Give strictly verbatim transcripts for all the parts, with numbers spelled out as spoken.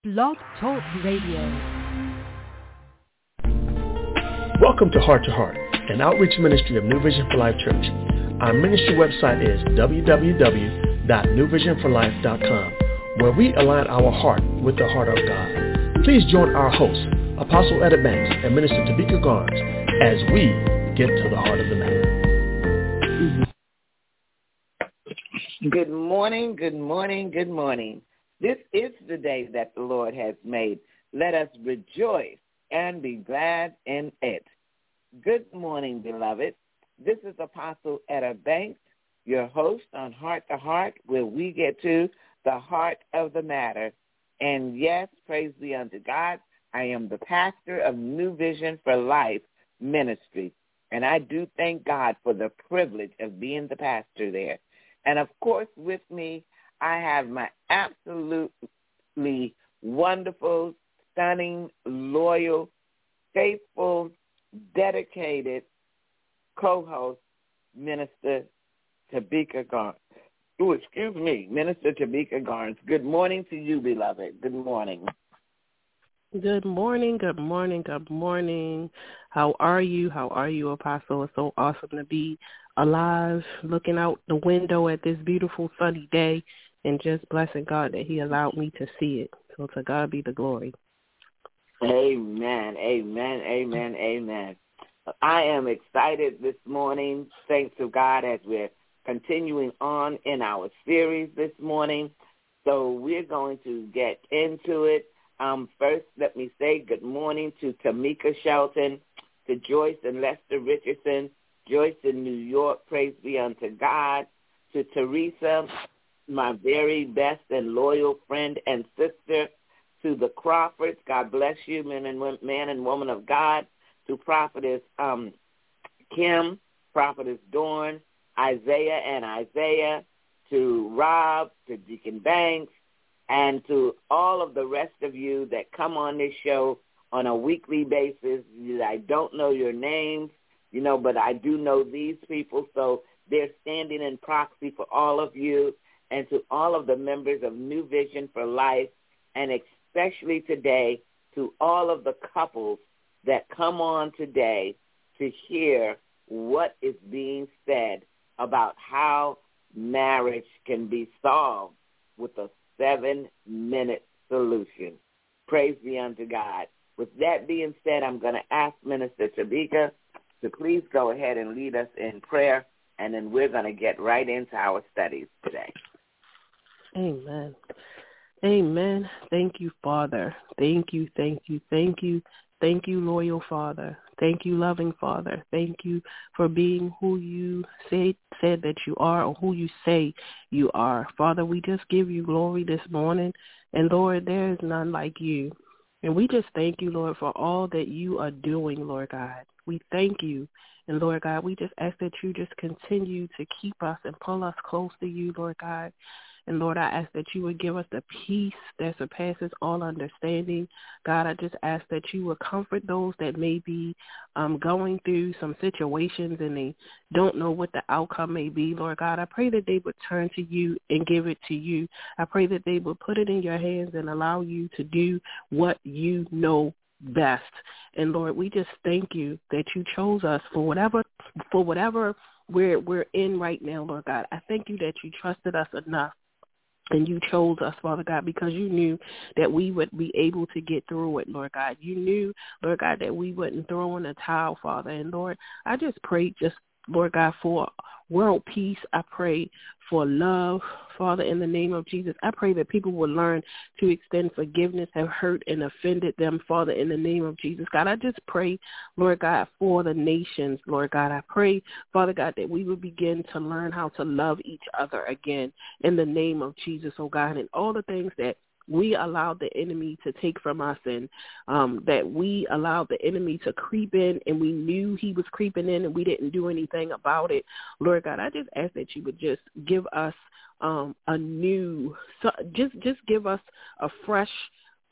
Blog Talk Radio. Welcome to Heart to Heart, an outreach ministry of New Vision for Life Church. Our ministry website is w w w dot new vision for life dot com, where we align our heart with the heart of God. Please join our hosts, Apostle Etta Banks and Minister Tabika Garnes, as we get to the heart of the matter. Good morning, good morning, good morning. This is the day that the Lord has made. Let us rejoice and be glad in it. Good morning, beloved. This is Apostle Etta Banks, your host on Heart to Heart, where we get to the heart of the matter. And yes, praise be unto God, I am the pastor of New Vision for Life Ministry. And I do thank God for the privilege of being the pastor there. And, of course, with me, I have my absolutely wonderful, stunning, loyal, faithful, dedicated co-host, Minister Tabika Garnes. Oh, excuse me, Minister Tabika Garnes. Good morning to you, beloved. Good morning. Good morning, good morning, good morning. How are you? How are you, Apostle? It's so awesome to be alive, looking out the window at this beautiful sunny day and just blessing God that he allowed me to see it. So to God be the glory. Amen, amen, amen, amen. I am excited this morning, thanks to God, as we're continuing on in our series this morning. So we're going to get into it. Um, first, let me say good morning to Tamika Shelton, to Joyce and Lester Richardson, Joyce in New York, praise be unto God, to Teresa, my very best and loyal friend and sister, to the Crawfords, God bless you, men and women, man and woman of God, to Prophetess um, Kim, Prophetess Dawn, Isaiah and Isaiah, to Rob, to Deacon Banks, and to all of the rest of you that come on this show on a weekly basis. I don't know your names, you know, but I do know these people, so they're standing in proxy for all of you, and to all of the members of New Vision for Life, and especially today to all of the couples that come on today to hear what is being said about how marriage can be solved with a seven-minute solution. Praise be unto God. With that being said, I'm going to ask Minister Tabika to please go ahead and lead us in prayer, and then we're going to get right into our studies today. Amen. Amen. Thank you, Father. Thank you, thank you, thank you. Thank you, loyal Father. Thank you, loving Father. Thank you for being who you say, said that you are, or who you say you are. Father, we just give you glory this morning. And, Lord, there is none like you. And we just thank you, Lord, for all that you are doing, Lord God. We thank you. And, Lord God, we just ask that you just continue to keep us and pull us close to you, Lord God. And, Lord, I ask that you would give us the peace that surpasses all understanding. God, I just ask that you would comfort those that may be um, going through some situations and they don't know what the outcome may be. Lord God, I pray that they would turn to you and give it to you. I pray that they would put it in your hands and allow you to do what you know best. And, Lord, we just thank you that you chose us for whatever for whatever we're, we're in right now, Lord God. I thank you that you trusted us enough. And you chose us, Father God, because you knew that we would be able to get through it, Lord God. You knew, Lord God, that we wouldn't throw in a towel, Father. And, Lord, I just pray just, Lord God, for world peace. I pray for love, Father, in the name of Jesus. I pray that people will learn to extend forgiveness, have hurt and offended them, Father, in the name of Jesus. God, I just pray, Lord God, for the nations, Lord God. I pray, Father God, that we will begin to learn how to love each other again in the name of Jesus, oh God, and all the things that we allowed the enemy to take from us, and um, that we allowed the enemy to creep in, and we knew he was creeping in and we didn't do anything about it. Lord God, I just ask that you would just give us um, a new, so just just give us a fresh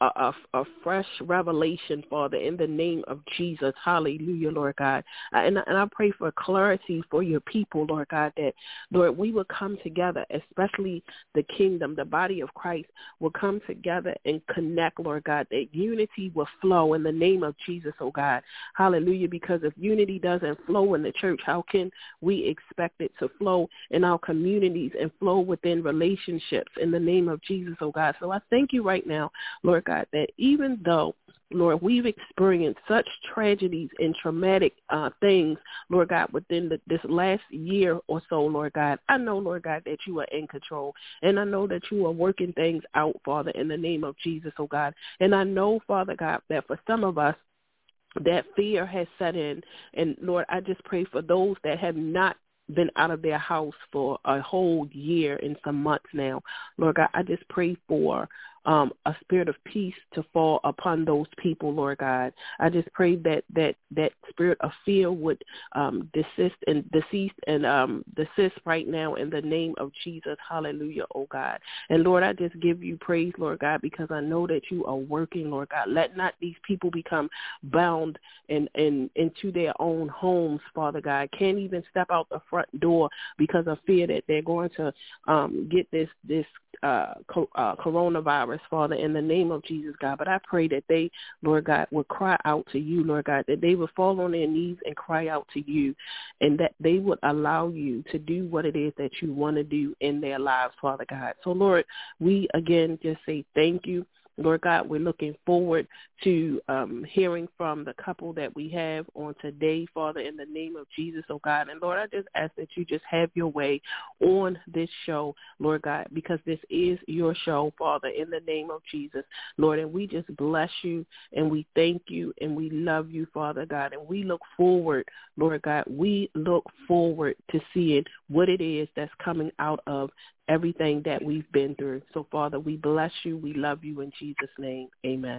a, a, a fresh revelation, Father, in the name of Jesus. Hallelujah, Lord God. And, and I pray for clarity for your people, Lord God, that, Lord, we will come together, especially the kingdom, the body of Christ will come together and connect, Lord God, that unity will flow in the name of Jesus, oh God. Hallelujah, because if unity doesn't flow in the church, how can we expect it to flow in our communities and flow within relationships in the name of Jesus, oh God? So I thank you right now, Lord God, that even though, Lord, we've experienced such tragedies and traumatic uh, things, Lord God, within the, this last year or so, Lord God, I know, Lord God, that you are in control. And I know that you are working things out, Father, in the name of Jesus, oh God. And I know, Father God, that for some of us, that fear has set in. And, Lord, I just pray for those that have not been out of their house for a whole year and some months now. Lord God, I just pray for um, a spirit of peace to fall upon those people, Lord God. I just pray that that, that spirit of fear would um, desist and decease and um, desist right now in the name of Jesus. Hallelujah, oh God. And Lord, I just give you praise, Lord God, because I know that you are working, Lord God. Let not these people become bound in, in, into their own homes, Father God. Can't even step out the front door because of fear that they're going to um, get this this uh, co- uh, coronavirus, Father, in the name of Jesus, God. But I pray that they, Lord God, will cry out to you, Lord God, that they will fall on their knees and cry out to you, and that they would allow you to do what it is that you want to do in their lives, Father God. So, Lord, we again just say thank you. Lord God, we're looking forward to um, hearing from the couple that we have on today, Father, in the name of Jesus, oh God. And Lord, I just ask that you just have your way on this show, Lord God, because this is your show, Father, in the name of Jesus, Lord. And we just bless you and we thank you and we love you, Father God. And we look forward, Lord God, we look forward to seeing what it is that's coming out of everything that we've been through. So, Father, we bless you. We love you in Jesus' name. Amen.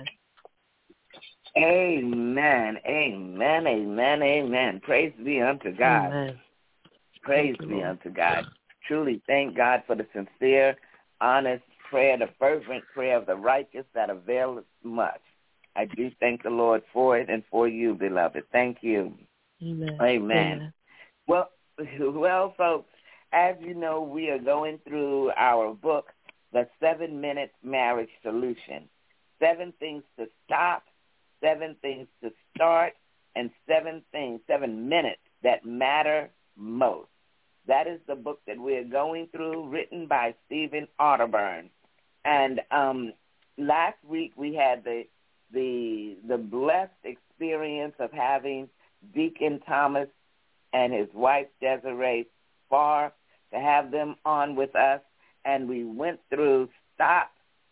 Amen. Amen. Amen. Amen. Praise be unto God. Amen. Praise you, be Lord. unto God. Truly thank God for the sincere, honest prayer, the fervent prayer of the righteous that availeth much. I do thank the Lord for it and for you, beloved. Thank you. Amen. Amen. Amen. Well, well, folks, as you know, we are going through our book, The Seven-Minute Marriage Solution. Seven things to stop, seven things to start, and seven things, seven minutes that matter most. That is the book that we're going through, written by Stephen Arterburn. And um, last week we had the the the blessed experience of having Deacon Thomas and his wife Desiree Farr to have them on with us, and we went through Stop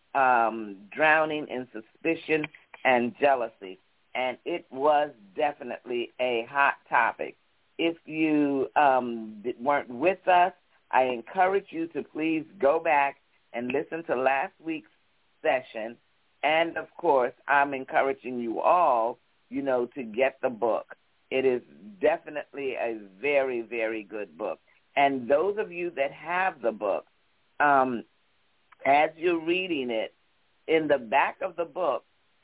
um, Drowning in Suspicion and Jealousy, and it was definitely a hot topic. If you um, weren't with us, I encourage you to please go back and listen to last week's session, and, of course, I'm encouraging you all, you know, to get the book. It is definitely a very, very good book. And those of you that have the book, um, as you're reading it, in the back of the book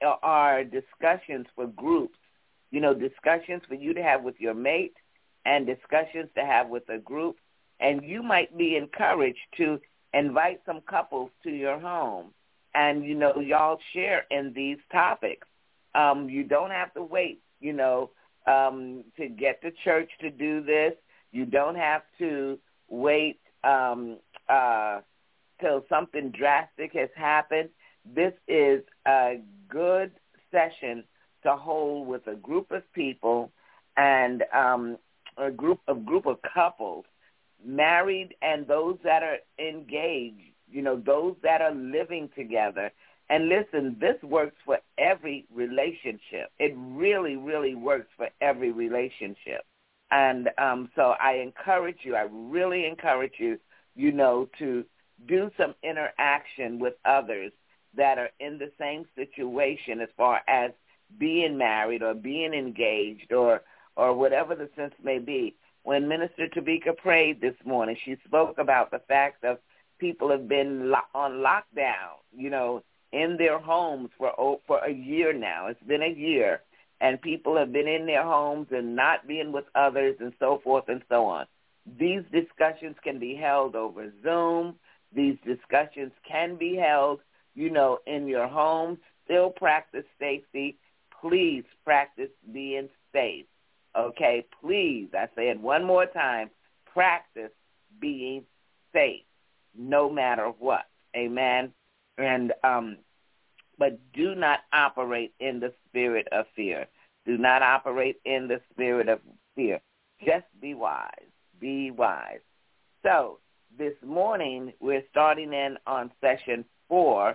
are discussions for groups, you know, discussions for you to have with your mate and discussions to have with a group. And you might be encouraged to invite some couples to your home and, you know, y'all share in these topics. Um, you don't have to wait, you know, um, to get to church to do this. You don't have to wait um, uh, till something drastic has happened. This is a good session to hold with a group of people and um, a group of group of couples, married and those that are engaged, you know, those that are living together. And listen, this works for every relationship. It really, really works for every relationship. And um, so I encourage you, I really encourage you, you know, to do some interaction with others that are in the same situation as far as being married or being engaged or or whatever the sense may be. When Minister Tabika prayed this morning, she spoke about the fact of people have been lo- on lockdown, you know, in their homes for oh, for a year now. It's been a year, and people have been in their homes and not being with others and so forth and so on. These discussions can be held over Zoom. These discussions can be held, you know, in your home. Still practice safety. Please practice being safe. Okay, please, I say it one more time, practice being safe no matter what. Amen. And um, but do not operate in the spirit of fear. Do not operate in the spirit of fear. Just be wise. Be wise. So this morning we're starting in on session four,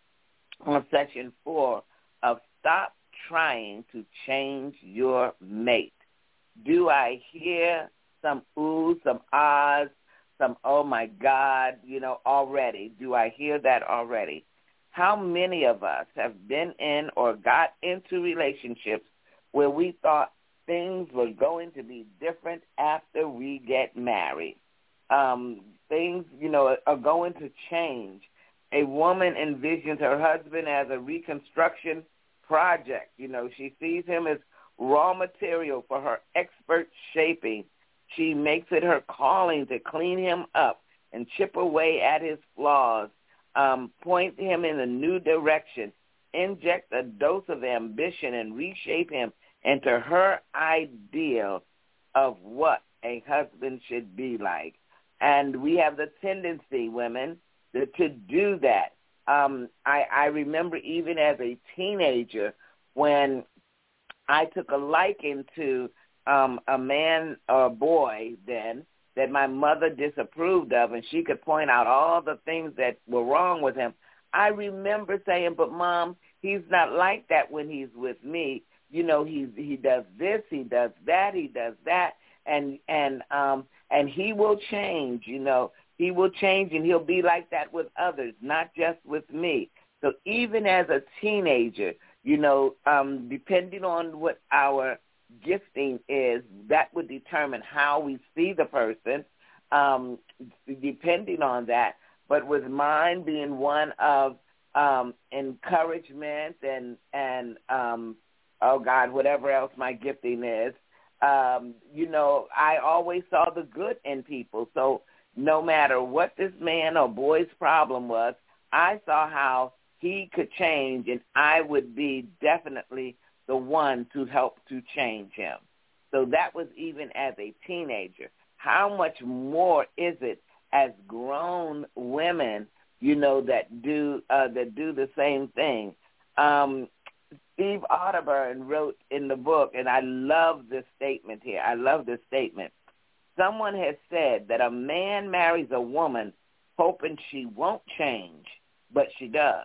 on session four of Stop Trying to Change Your Mate. Do I hear some oohs, some ahs, some oh my God, you know, already? Do I hear that already? How many of us have been in or got into relationships where we thought things were going to be different after we get married? Um, things, you know, are going to change. A woman envisions her husband as a reconstruction project. You know, she sees him as raw material for her expert shaping. She makes it her calling to clean him up and chip away at his flaws, um, point him in a new direction, inject a dose of ambition and reshape him into her ideal of what a husband should be like. And we have the tendency, women, to, to do that. Um, I, I remember even as a teenager when I took a liking to um, a man or boy then that my mother disapproved of, and she could point out all the things that were wrong with him. I remember saying, but Mom, he's not like that when he's with me. You know, he he does this, he does that, he does that, and and um and he will change. You know, he will change, and he'll be like that with others, not just with me. So even as a teenager, you know, um, depending on what our gifting is, that would determine how we see the person, um, depending on that. But with mine being one of um, encouragement and, and um, oh, God, whatever else my gifting is, um, you know, I always saw the good in people. So no matter what this man or boy's problem was, I saw how he could change, and I would be definitely the one to help to change him. So that was even as a teenager. How much more is it as grown women, you know, that do uh, that do the same thing? Um, Steve Arterburn wrote in the book, and I love this statement here. I love this statement. Someone has said that a man marries a woman hoping she won't change, but she does.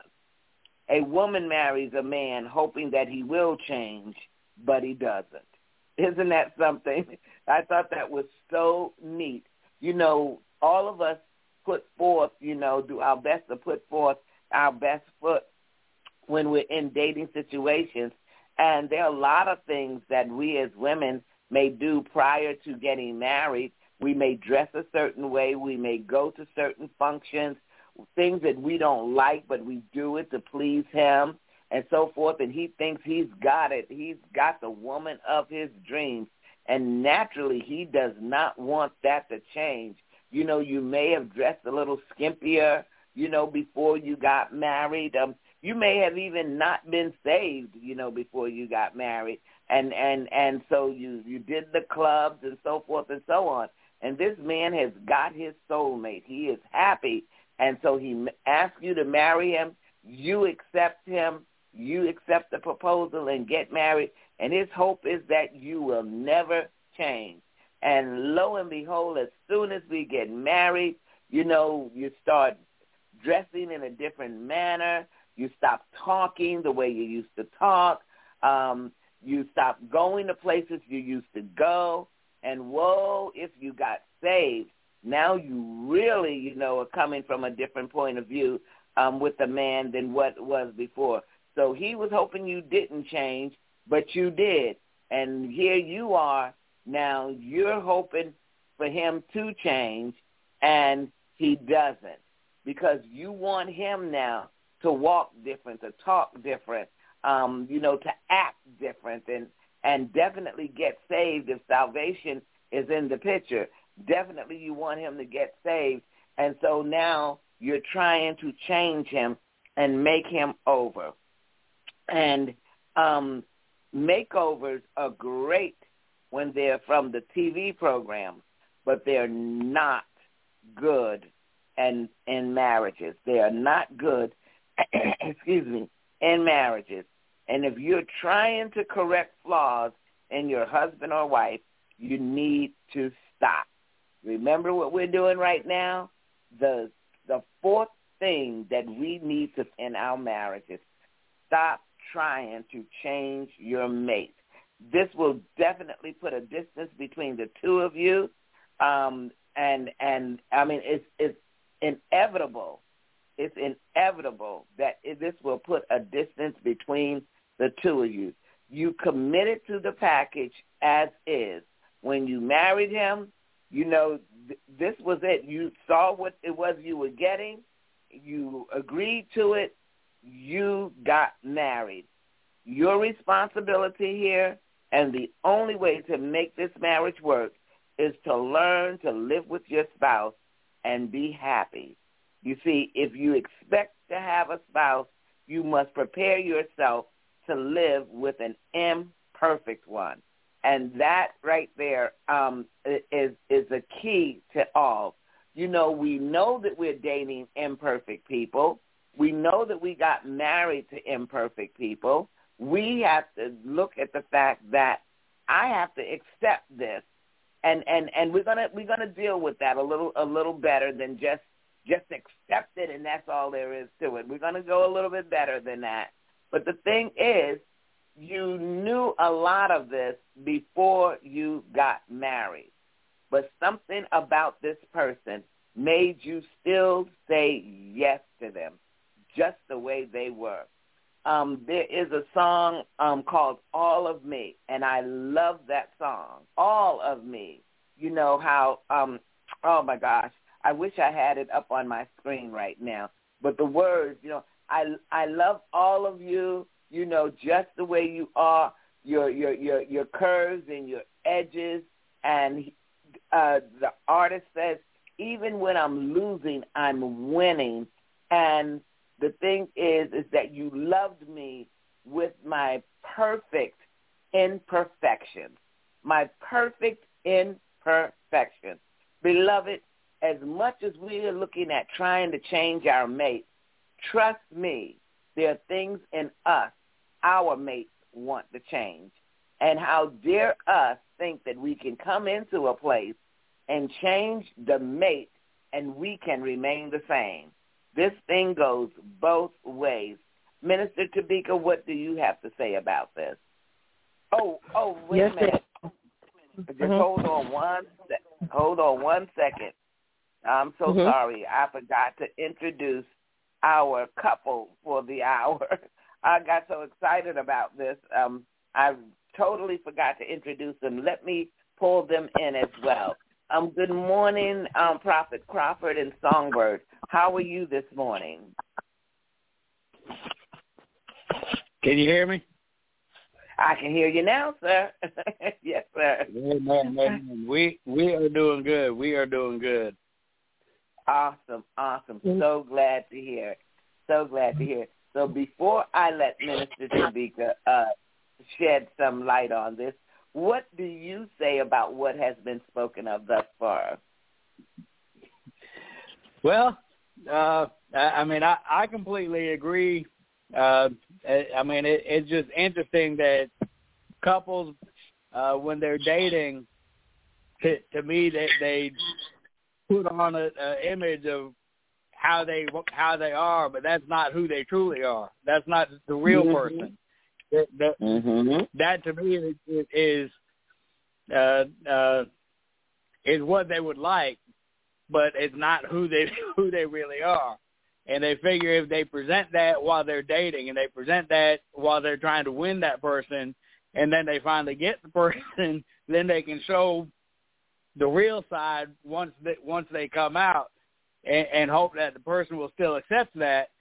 A woman marries a man hoping that he will change, but he doesn't. Isn't that something? I thought that was so neat. You know, all of us put forth, you know, do our best to put forth our best foot when we're in dating situations. And there are a lot of things that we as women may do prior to getting married. We may dress a certain way. We may go to certain functions, things that we don't like, but we do it to please him and so forth. And he thinks he's got it. He's got the woman of his dreams. And naturally, he does not want that to change. You know, you may have dressed a little skimpier, you know, before you got married. Um, you may have even not been saved, you know, before you got married. And, and, and so you, you did the clubs and so forth and so on. And this man has got his soulmate. He is happy. And so he asks you to marry him. You accept him. You accept the proposal and get married. And his hope is that you will never change. And lo and behold, as soon as we get married, you know, you start dressing in a different manner. You stop talking the way you used to talk. Um, you stop going to places you used to go. And whoa, if you got saved, now you really, you know, are coming from a different point of view um, with the man than what was before. So he was hoping you didn't change, but you did. And here you are. Now you're hoping for him to change, and he doesn't, because you want him now to walk different, to talk different, um, you know, to act different, and, and definitely get saved if salvation is in the picture. Definitely you want him to get saved. And so now you're trying to change him and make him over. And um, makeovers are great when they're from the T V programs, but they're not good and in marriages. They are not good, excuse me, in marriages. And if you're trying to correct flaws in your husband or wife, you need to stop. Remember what we're doing right now? The the fourth thing that we need to in our marriages, stop trying to change your mate. This will definitely put a distance between the two of you. Um, and, and I mean, it's, it's inevitable. It's inevitable that it, this will put a distance between the two of you. You committed to the package as is. When you married him, you know, th- this was it. You saw what it was you were getting. You agreed to it. You got married. Your responsibility here, and the only way to make this marriage work, is to learn to live with your spouse and be happy. You see, if you expect to have a spouse, you must prepare yourself to live with an imperfect one. And that right there um, is is the key to all. You know, we know that we're dating imperfect people. We know that we got married to imperfect people. We have to look at the fact that I have to accept this, and, and, and we're gonna we're gonna deal with that a little a little better than just just accept it and that's all there is to it. We're gonna go a little bit better than that. But the thing is, you knew a lot of this before you got married, but something about this person made you still say yes to them, just the way they were. Um, there is a song um, called All of Me, and I love that song, All of Me. You know how, um, oh, my gosh, I wish I had it up on my screen right now. But the words, you know, I, I love all of you, you know, just the way you are, your your your, your curves and your edges. And uh, the artist says, even when I'm losing, I'm winning. And the thing is, is that you loved me with my perfect imperfection, my perfect imperfection. Beloved, as much as we are looking at trying to change our mate, trust me, there are things in us our mates want to change. And how dare us think that we can come into a place and change the mate and we can remain the same. This thing goes both ways. Minister Tabika, what do you have to say about this? Oh, oh, wait yes, a minute. Just mm-hmm. hold on one sec. Hold on one second. I'm so mm-hmm. sorry. I forgot to introduce our couple for the hour. I got so excited about this. Um, I totally forgot to introduce them. Let me pull them in as well. Um, good morning, um, Prophet Crawford and Songbird. How are you this morning? Can you hear me? I can hear you now, sir. Yes, sir. Amen, amen. We we are doing good. We are doing good. Awesome, awesome. So glad to hear. So glad to hear. So before I let Minister Tabika uh, shed some light on this, what do you say about what has been spoken of thus far? Well, uh, I mean, I, I completely agree. Uh, I mean, it, it's just interesting that couples, uh, when they're dating, to, to me, they, they put on an image of how they how they are, but that's not who they truly are. That's not the real mm-hmm. person. That that, mm-hmm. that to me is is, uh, uh, is what they would like, but it's not who they who they really are. And they figure if they present that while they're dating, and they present that while they're trying to win that person, and then they finally get the person, then they can show the real side once they, once they come out. And, and hope that the person will still accept that.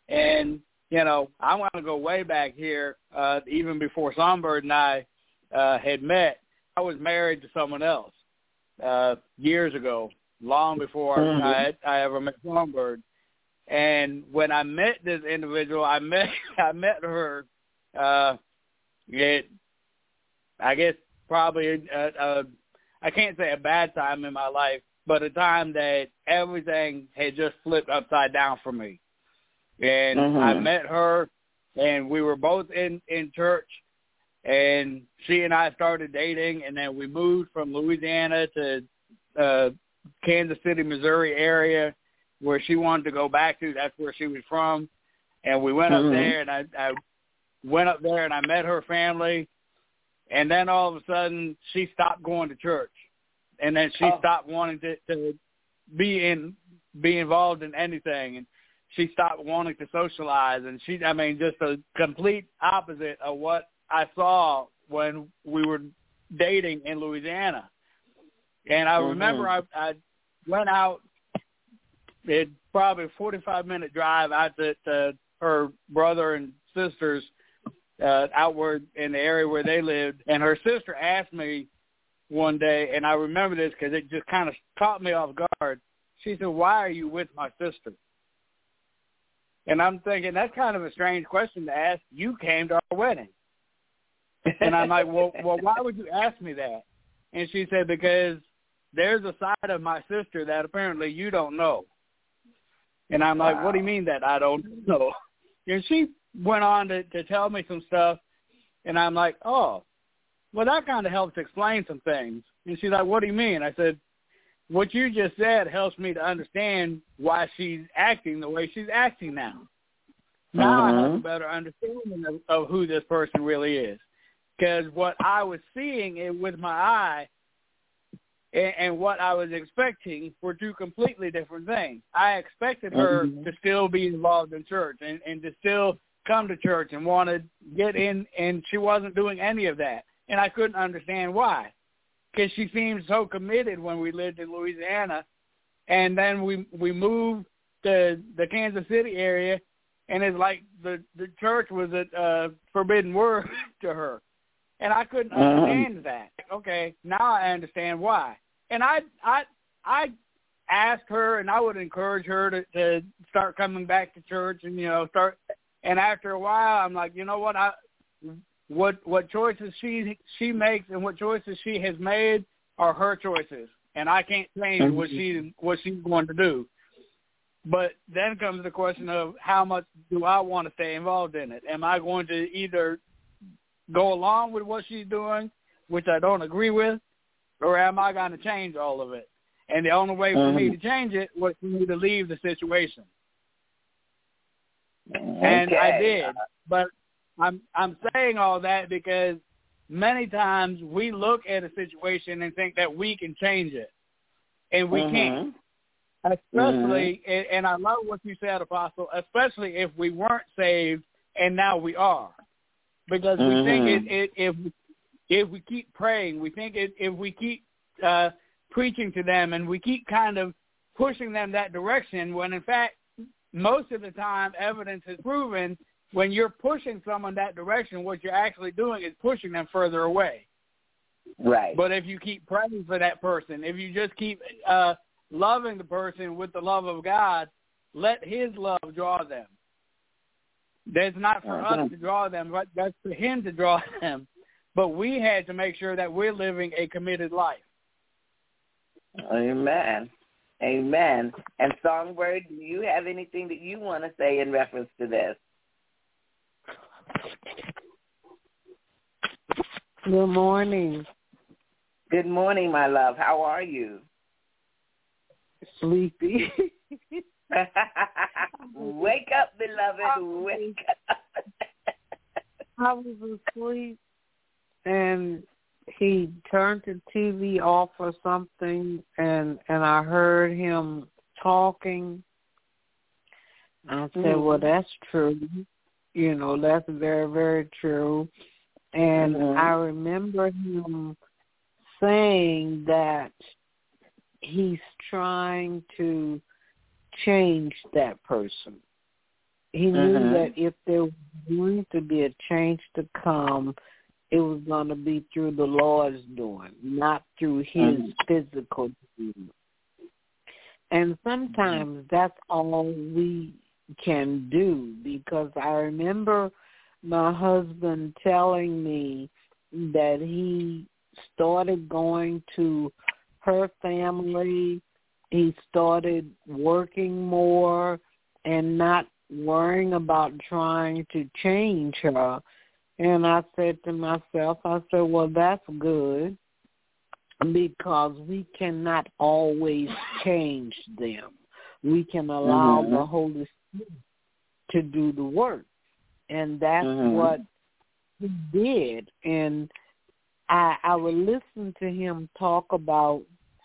And, you know, I want to go way back here, uh, even before Songbird and I uh, had met. I was married to someone else uh, years ago, long before mm-hmm. I, I ever met Songbird. And when I met this individual, I met I met her uh, at, I guess, probably, a, a, I can't say a bad time in my life, but a time that everything had just flipped upside down for me. And mm-hmm. I met her, and we were both in, in church, and she and I started dating, and then we moved from Louisiana to uh, Kansas City, Missouri area, where she wanted to go back to. That's where she was from. And we went mm-hmm. up there, and I, I went up there, and I met her family. And then all of a sudden, she stopped going to church. And then she oh. stopped wanting to, to be in be involved in anything. And she stopped wanting to socialize. And she, I mean, just a complete opposite of what I saw when we were dating in Louisiana. And I mm-hmm. remember I, I went out. It probably a forty-five minute drive out to, to her brother and sisters uh, outward in the area where they lived. And her sister asked me one day, and I remember this because it just kind of caught me off guard. She said, "Why are you with my sister?" And I'm thinking, that's kind of a strange question to ask. You came to our wedding. And I'm like, well, well, why would you ask me that? And she said, because there's a side of my sister that apparently you don't know. And I'm like, wow. What do you mean that I don't know? And she went on to, to tell me some stuff, and I'm like, oh, well, that kind of helps explain some things. And she's like, what do you mean? I said, what you just said helps me to understand why she's acting the way she's acting now. Now uh-huh. I have a better understanding of, of who this person really is. Because what I was seeing it with my eye and, and what I was expecting were two completely different things. I expected her mm-hmm. to still be involved in church and, and to still come to church and want to get in, and she wasn't doing any of that. And I couldn't understand why, because she seemed so committed when we lived in Louisiana, and then we we moved to the Kansas City area, and it's like the, the church was a uh, forbidden word to her. And I couldn't understand um, that. Okay, now I understand why. And I I I asked her, and I would encourage her to, to start coming back to church, and you know start. And after a while, I'm like, you know what, I what what choices she she makes and what choices she has made are her choices, and I can't change what she what she's going to do. But then comes the question of how much do I want to stay involved in it? Am I going to either go along with what she's doing, which I don't agree with, or am I going to change all of it? And the only way for mm-hmm. me to change it was for me to leave the situation. Okay. And I did. But I'm I'm saying all that because many times we look at a situation and think that we can change it, and we mm-hmm. can't. Especially, mm-hmm. and, and I love what you said, Apostle, especially if we weren't saved and now we are. Because mm-hmm. we think it, it, if if we keep praying, we think it, if we keep uh, preaching to them and we keep kind of pushing them that direction, when in fact most of the time evidence has proven when you're pushing someone that direction, what you're actually doing is pushing them further away. Right. But if you keep praying for that person, if you just keep uh, loving the person with the love of God, let his love draw them. That's not for uh-huh. us to draw them, but that's for him to draw them. But we had to make sure that we're living a committed life. Amen. Amen. And Songbird, do you have anything that you want to say in reference to this? Good morning. Good morning, my love. How are you? Sleepy. Wake up, beloved. Wake up. I was asleep, and he turned the T V off or something, and, and I heard him talking. I said, mm-hmm. well, that's true. You know, that's very, very true. And mm-hmm. I remember him saying that he's trying to change that person. He knew Mm-hmm. that if there was going to be a change to come, it was going to be through the Lord's doing, not through his mm-hmm. physical doing. And sometimes that's all we can do, because I remember my husband telling me that he started going to her family, he started working more and not worrying about trying to change her. And I said to myself, I said, well, that's good, because we cannot always change them. We can allow mm-hmm. the Holy Spirit to do the work. And that's mm-hmm. what he did. And I, I would listen to him talk about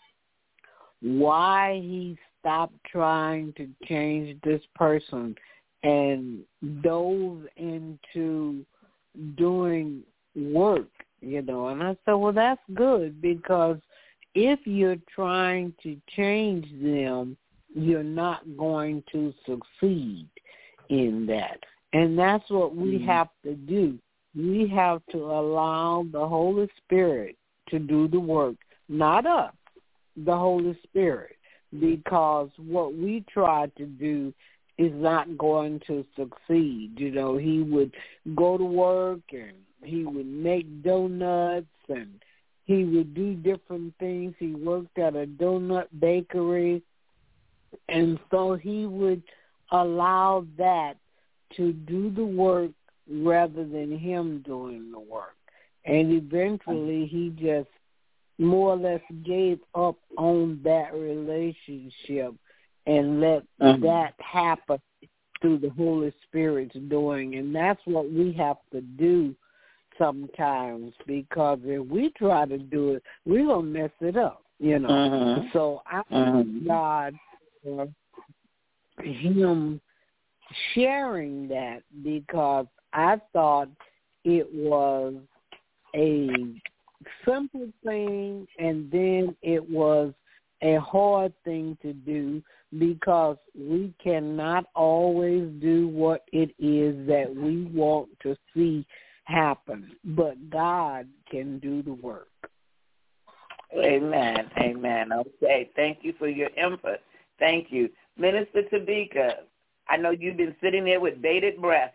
why he stopped trying to change this person and dove into doing work, you know. And I said, well, that's good, because if you're trying to change them, you're not going to succeed in that. And that's what we mm-hmm. have to do. We have to allow the Holy Spirit to do the work, not us, the Holy Spirit, because what we try to do is not going to succeed. You know, he would go to work and he would make donuts and he would do different things. He worked at a donut bakery, and so he would allow that to do the work rather than him doing the work. And eventually he just more or less gave up on that relationship and let mm-hmm. that happen through the Holy Spirit's doing. And that's what we have to do sometimes, because if we try to do it, we're going to mess it up, you know. Mm-hmm. So I thank mm-hmm. God for him sharing that, because I thought it was a simple thing, and then it was a hard thing to do, because we cannot always do what it is that we want to see happen, but God can do the work. Amen. Amen. Okay. Thank you for your input. Thank you. Minister Tabika, I know you've been sitting there with bated breath.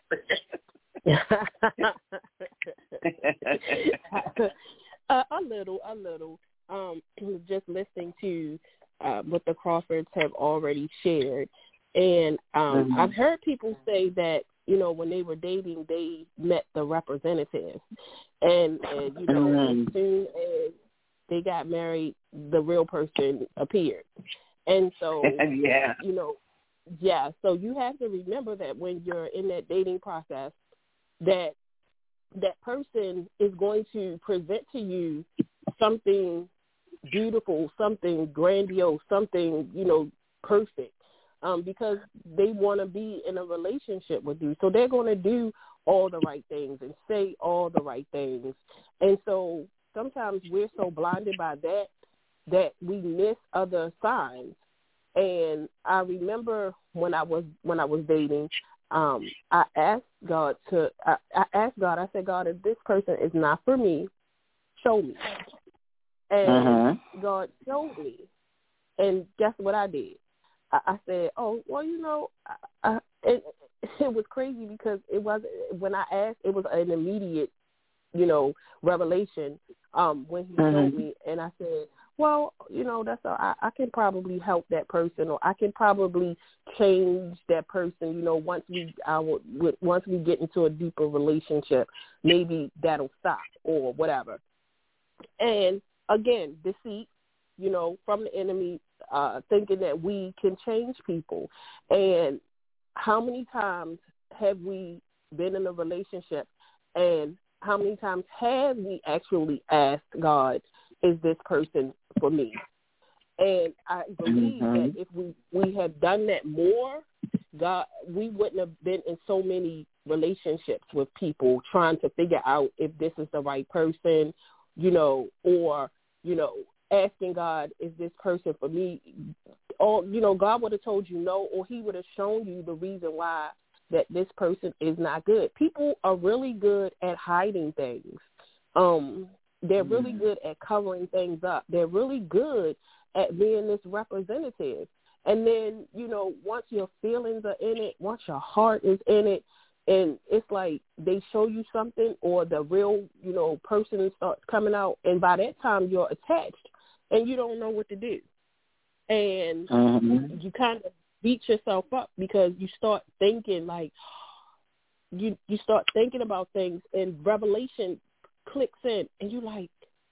uh, a little, a little. Um, just listening to uh, what the Crawfords have already shared. And um, mm-hmm. I've heard people say that, you know, when they were dating, they met the representative. And, and you know, mm-hmm. as soon as they got married, the real person appeared. And so, yeah. you know, yeah, so you have to remember that when you're in that dating process, that that person is going to present to you something beautiful, something grandiose, something, you know, perfect, um, because they want to be in a relationship with you. So they're going to do all the right things and say all the right things. And so sometimes we're so blinded by that that we miss other signs. And I remember when I was when I was dating, um, I asked God to I, I asked God, I said, God, if this person is not for me, show me. And uh-huh. God showed me. And guess what I did? I, I said, oh, well, you know, I, I, it, it was crazy, because it was when I asked, it was an immediate, you know, revelation um, when he uh-huh. showed me. And I said, well, you know, that's all, I, I can probably help that person, or I can probably change that person. You know, once we I will, once we get into a deeper relationship, maybe that'll stop or whatever. And again, deceit, you know, from the enemy, uh, thinking that we can change people. And how many times have we been in a relationship, and how many times have we actually asked God, is this person for me? And I believe mm-hmm. that if we, we had done that more, God, we wouldn't have been in so many relationships with people trying to figure out if this is the right person, you know, or, you know, asking God, is this person for me? Or, you know, God would have told you no, or he would have shown you the reason why that this person is not good. People are really good at hiding things. Um, they're really good at covering things up. They're really good at being this representative. And then, you know, once your feelings are in it, once your heart is in it, and it's like they show you something or the real, you know, person starts coming out, and by that time you're attached and you don't know what to do. And mm-hmm. you kind of beat yourself up because you start thinking like, you, you start thinking about things and revelation clicks in and you're like,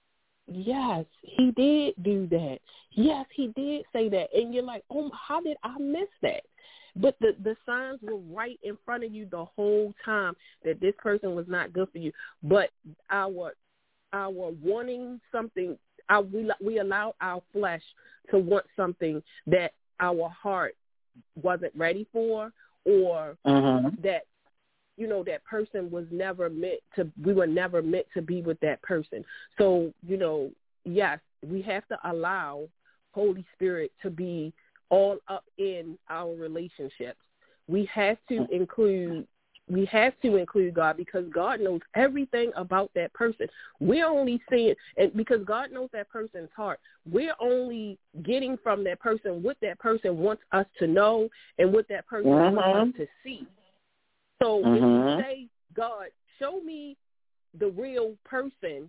yes, he did do that. Yes, he did say that. And you're like, oh, how did I miss that? But the, the signs were right in front of you the whole time that this person was not good for you. But our our wanting something, our, we, we allowed our flesh to want something that our heart wasn't ready for, or uh-huh. that, you know, that person was never meant to, we were never meant to be with that person. So, you know, yes, we have to allow Holy Spirit to be all up in our relationships. We have to include, we have to include God, because God knows everything about that person. We're only seeing, and because God knows that person's heart, we're only getting from that person what that person wants us to know and what that person uh-huh. wants us to see. So uh-huh. if you say, God, show me the real person,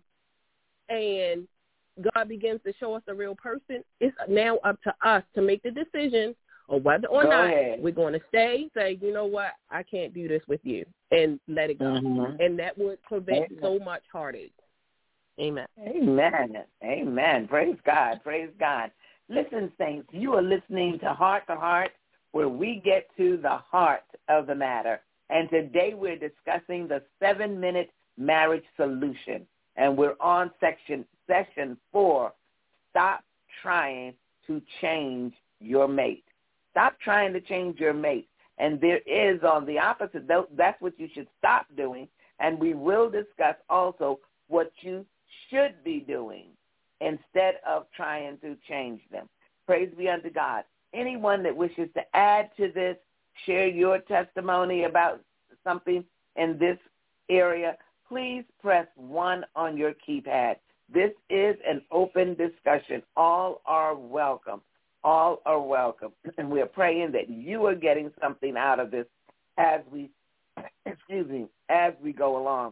and God begins to show us the real person, it's now up to us to make the decision on whether or go not ahead. We're going to stay, say, you know what, I can't do this with you, and let it go. Uh-huh. And that would prevent Amen. so much heartache. Amen. Amen. Amen. Praise God. Praise God. Listen, saints, you are listening to Heart to Heart, where we get to the heart of the matter. And today we're discussing the seven-minute marriage solution. And we're on section session four, stop trying to change your mate. Stop trying to change your mate. And there is, on the opposite, that's what you should stop doing. And we will discuss also what you should be doing instead of trying to change them. Praise be unto God. Anyone that wishes to add to this, share your testimony about something in this area, please press one on your keypad. This is an open discussion. All are welcome. All are welcome. And we're praying that you are getting something out of this as we, excuse me, as we go along.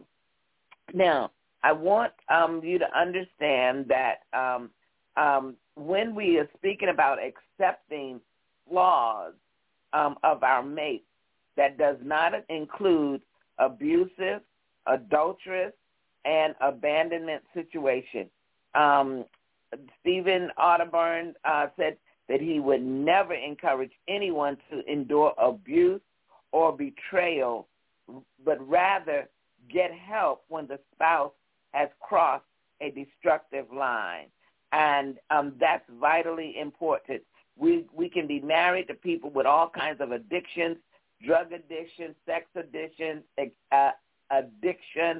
Now, I want um, you to understand that um, um, when we are speaking about accepting flaws um, of our mate, that does not include abusive, adulterous, and abandonment situation. Um, Stephen Arterburn uh, said that he would never encourage anyone to endure abuse or betrayal, but rather get help when the spouse has crossed a destructive line. And um, that's vitally important. We, we can be married to people with all kinds of addictions, drug addiction, sex addiction, uh, addiction,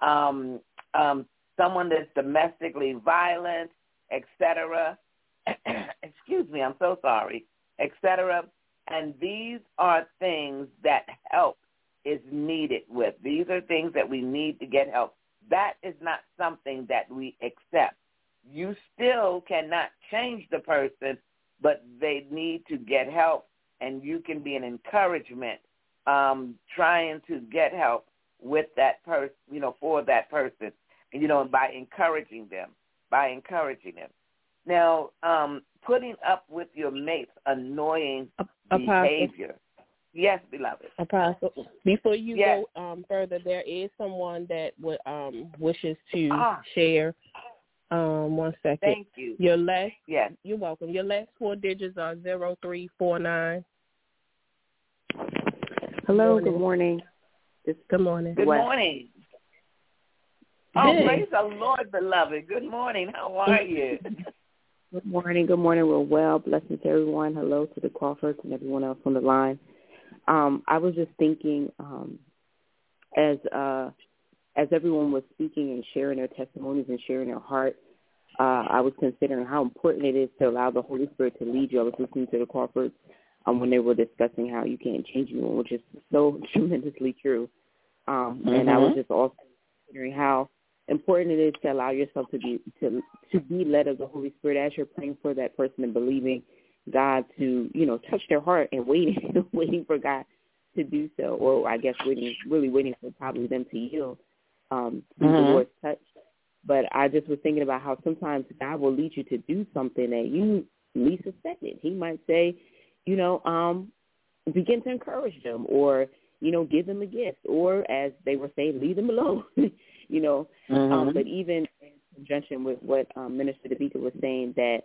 um, um, someone that's domestically violent, et cetera. Excuse me, I'm so sorry, et cetera. And these are things that help is needed with. These are things that we need to get help. That is not something that we accept. You still cannot change the person, but they need to get help. And you can be an encouragement um, trying to get help with that person, you know, for that person, and, you know, by encouraging them, by encouraging them. Now, um, putting up with your mate's annoying Apostle. behavior. Yes, beloved. Apostle, before you yes. go um, further, there is someone that would, um, wishes to ah. share. Um, one second. Thank you. Your last, yes. You're welcome. Your last four digits are zero three four nine. Hello. Good morning. Good morning. Good West. morning. Oh, hey. Praise the Lord, beloved. Good morning. How are you? Good morning. Good morning. We're well. Blessings to everyone. Hello to the Crawfords and everyone else on the line. Um, I was just thinking, um, as uh, as everyone was speaking and sharing their testimonies and sharing their heart, uh, I was considering how important it is to allow the Holy Spirit to lead you. I was listening to the Crawfords um, when they were discussing how you can't change anyone, which is so tremendously true. Um, mm-hmm. And I was just also considering how important it is to allow yourself to be to to be led of the Holy Spirit as you're praying for that person and believing God to, you know, touch their heart and waiting waiting for God to do so, or I guess waiting really waiting for probably them to yield um, to mm-hmm. the Lord's touch. But I just was thinking about how sometimes God will lead you to do something that you least suspected. He might say, you know, um, begin to encourage them, or, you know, give them a gift, or as they were saying, leave them alone, you know. Mm-hmm. Um, but even in conjunction with what um, Minister Davika was saying, that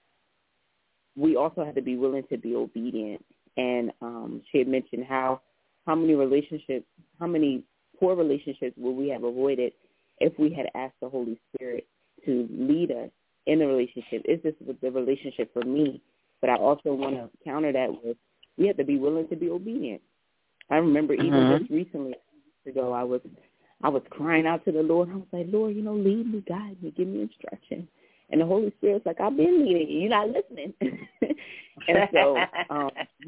we also have to be willing to be obedient. And um, she had mentioned how how many relationships, how many poor relationships would we have avoided if we had asked the Holy Spirit to lead us in the relationship. Is this the relationship for me? But I also want to counter that with, we have to be willing to be obedient. I remember even mm-hmm. just recently, weeks ago, I was I was crying out to the Lord. I was like, Lord, you know, lead me, guide me, give me instruction. And the Holy Spirit's like, I've been leading you. You're not listening. And so um,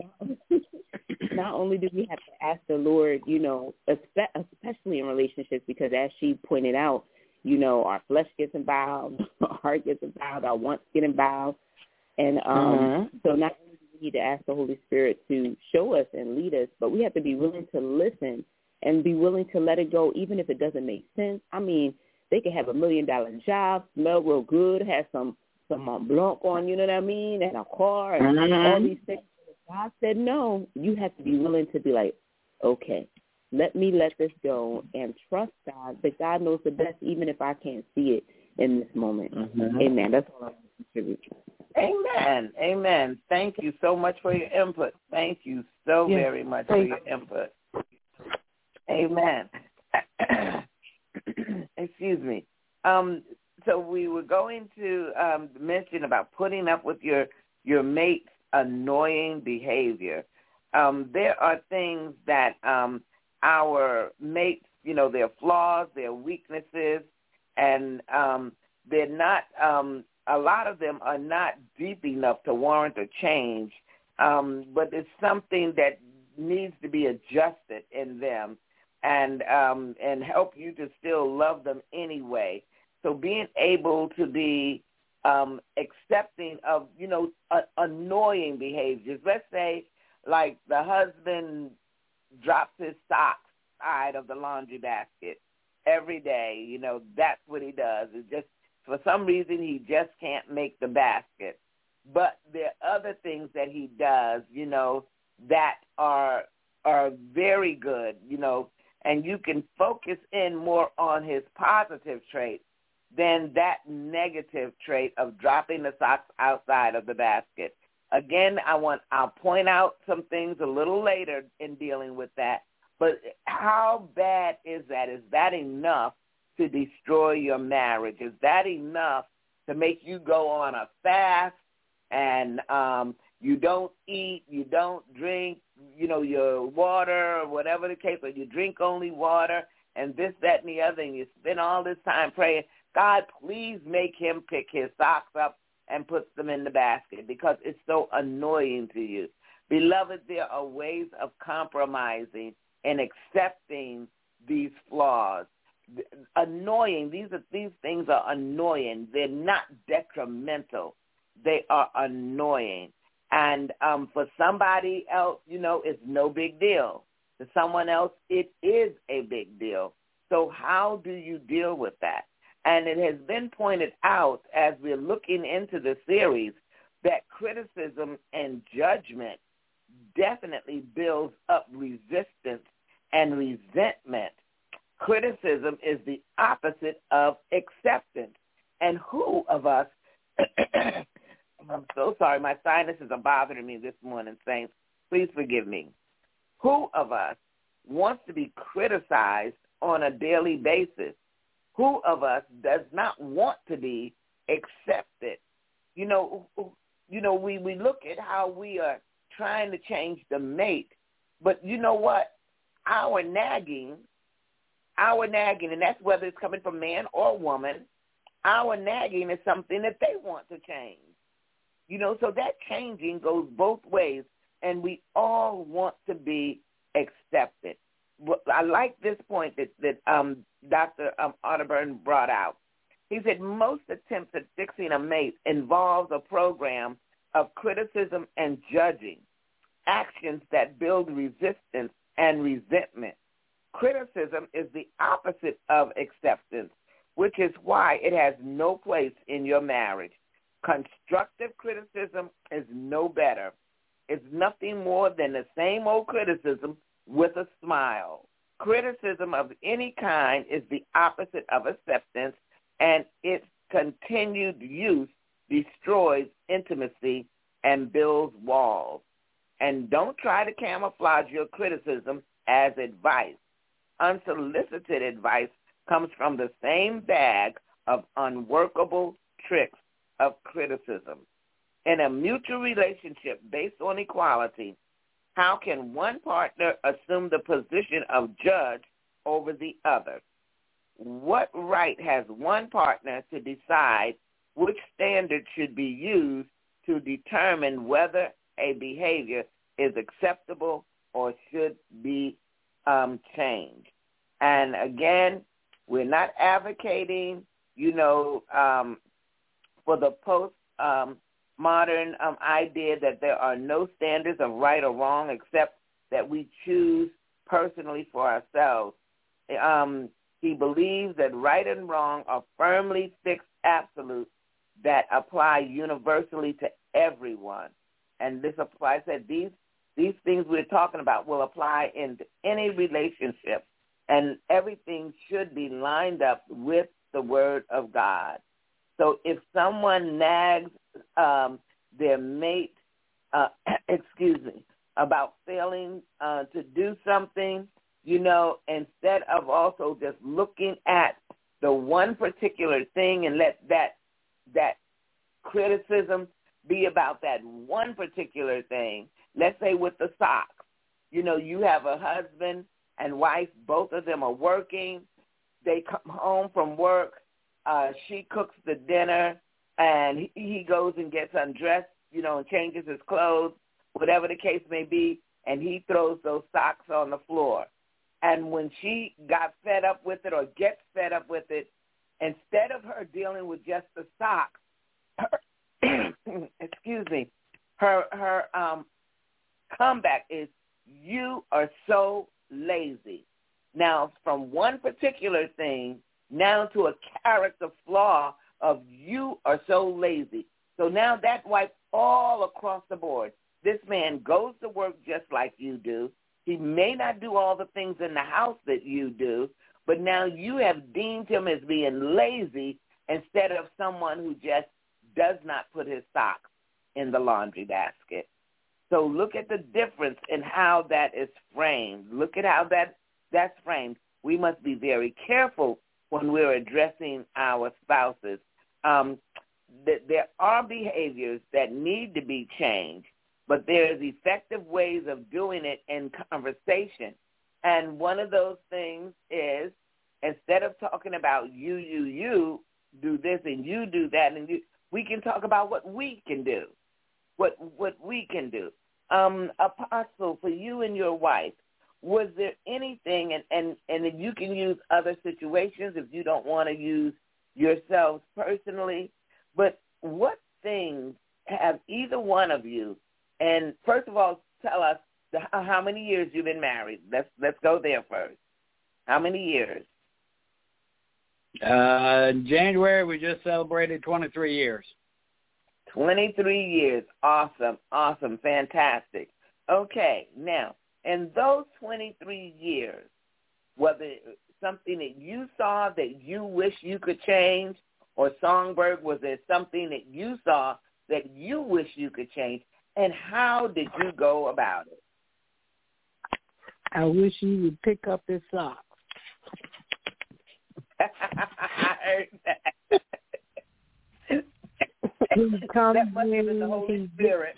not only do we have to ask the Lord, you know, especially in relationships, because as she pointed out, you know, our flesh gets involved, our heart gets involved, our wants get involved. And um, mm-hmm. so not only do we need to ask the Holy Spirit to show us and lead us, but we have to be willing to listen and be willing to let it go, even if it doesn't make sense. I mean, they could have a million-dollar job, smell real good, have some, some Mont Blanc on, you know what I mean, and a car, and mm-hmm. all these things. If God said no, you have to be willing to be like, okay, let me let this go and trust God, that God knows the best, even if I can't see it in this moment. Mm-hmm. Amen. That's all I want to contribute. Amen. Amen. Thank you so much for your input. Thank you so yes. very much Thank for your input. Amen. Excuse me. Um, so we were going to um, mention about putting up with your, your mate's annoying behavior. Um, there are things that um, our mates, you know, their flaws, their weaknesses, and um, they're not, um, a lot of them are not deep enough to warrant a change, um, but it's something that needs to be adjusted in them. And um, and help you to still love them anyway. So being able to be um, accepting of, you know, uh, annoying behaviors. Let's say, like, the husband drops his socks side of the laundry basket every day. You know, that's what he does. It's just, for some reason, he just can't make the basket. But there are other things that he does, you know, that are are very good, you know, and you can focus in more on his positive trait than that negative trait of dropping the socks outside of the basket. Again, I want, I'll point out some things a little later in dealing with that, but how bad is that? Is that enough to destroy your marriage? Is that enough to make you go on a fast and um, you don't eat, you don't drink, you know, your water or whatever the case, or you drink only water and this, that, and the other, and you spend all this time praying, God, please make him pick his socks up and put them in the basket because it's so annoying to you. Beloved, there are ways of compromising and accepting these flaws. Annoying, these are these things are annoying. They're not detrimental. They are annoying. And um, for somebody else, you know, it's no big deal. To someone else, it is a big deal. So how do you deal with that? And it has been pointed out as we're looking into the series that criticism and judgment definitely builds up resistance and resentment. Criticism is the opposite of acceptance. And who of us I'm so sorry. My sinuses are bothering me this morning, saints. Please forgive me. Who of us wants to be criticized on a daily basis? Who of us does not want to be accepted? You know, you know, we, we look at how we are trying to change the mate, but you know what? Our nagging, our nagging, and that's whether it's coming from man or woman, our nagging is something that they want to change. You know, so that changing goes both ways. and we all want to be accepted. I like this point that, that um, Doctor Um, Otterburn brought out. He said most attempts at fixing a mate involves a program of criticism and judging, actions that build resistance and resentment. Criticism is the opposite of acceptance, which is why it has no place in your marriage. Constructive criticism is no better. It's nothing more than the same old criticism with a smile. Criticism of any kind is the opposite of acceptance, and its continued use destroys intimacy and builds walls. And don't try to camouflage your criticism as advice. Unsolicited advice comes from the same bag of unworkable tricks of criticism. In a mutual relationship based on equality, how can one partner assume the position of judge over the other? What right has one partner to decide which standard should be used to determine whether a behavior is acceptable or should be um, changed? And again, we're not advocating, you know, um, for the post um, modern um, idea that there are no standards of right or wrong except that we choose personally for ourselves. Um, he believes that right and wrong are firmly fixed absolutes that apply universally to everyone. And this applies that these these things we're talking about will apply in any relationship, and everything should be lined up with the Word of God. So if someone nags um, their mate, uh, excuse me, about failing uh, to do something, you know, instead of also just looking at the one particular thing and let that that criticism be about that one particular thing. Let's say with the socks, you know, you have a husband and wife, both of them are working. They come home from work. Uh, she cooks the dinner, and he, he goes and gets undressed, you know, and changes his clothes, whatever the case may be, and he throws those socks on the floor. And when she got fed up with it or gets fed up with it, instead of her dealing with just the socks, her, excuse me, her her um, comeback is, you are so lazy. Now, from one particular thing, now to a character flaw of you are so lazy. So now that wipes all across the board. This man goes to work just like you do. He may not do all the things in the house that you do, but now you have deemed him as being lazy instead of someone who just does not put his socks in the laundry basket. So look at the difference in how that is framed. Look at how that that's framed. We must be very careful when we're addressing our spouses. Um, th- there are behaviors that need to be changed, but there's effective ways of doing it in conversation. And one of those things is, instead of talking about you, you, you, do this and you do that, and you, we can talk about what we can do, what what we can do. Um, Apostle, for you and your wife, was there anything, and, and, and you can use other situations if you don't want to use yourselves personally, but what things have either one of you, and first of all, tell us the, how many years you've been married. Let's, let's go there first. How many years? Uh, in January, we just celebrated twenty-three years. twenty-three years. Awesome, awesome, fantastic. Okay, now, in those twenty-three years, was it something that you saw that you wish you could change? Or Songbird, was there something that you saw that you wish you could change? And how did you go about it? I wish you would pick up his socks. I heard that. He comes that must have been the in, Holy he Spirit.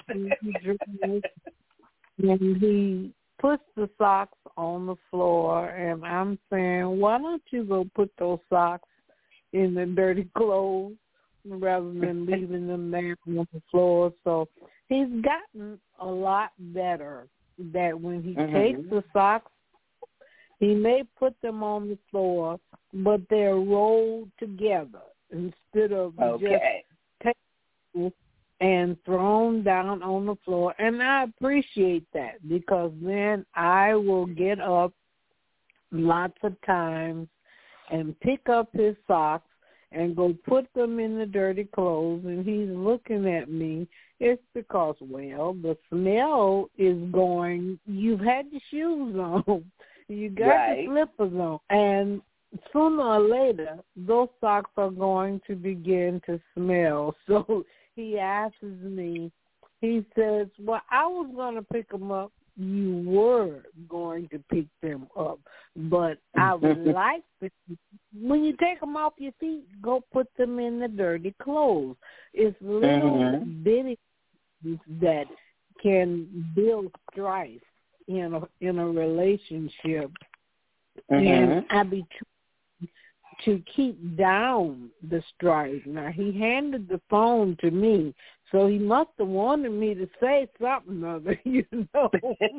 and he puts the socks on the floor, and I'm saying, why don't you go put those socks in the dirty clothes rather than leaving them there on the floor. So he's gotten a lot better that when he mm-hmm. takes the socks, he may put them on the floor, but they're rolled together instead of okay. just taken and thrown down on the floor. And I appreciate that because then I will get up lots of times and pick up his socks and go put them in the dirty clothes, and he's looking at me. It's because, well, the smell is going, you've had your shoes on, you got right. your slippers on, and sooner or later, those socks are going to begin to smell. So he asks me, he says, well, I was going to pick them up. You were going to pick them up, but I would like to, when you take them off your feet, go put them in the dirty clothes. It's little mm-hmm. bitty that can build strife in a, in a relationship, mm-hmm. and I be trying to keep down the strife. Now, he handed the phone to me, so he must have wanted me to say something other, you know.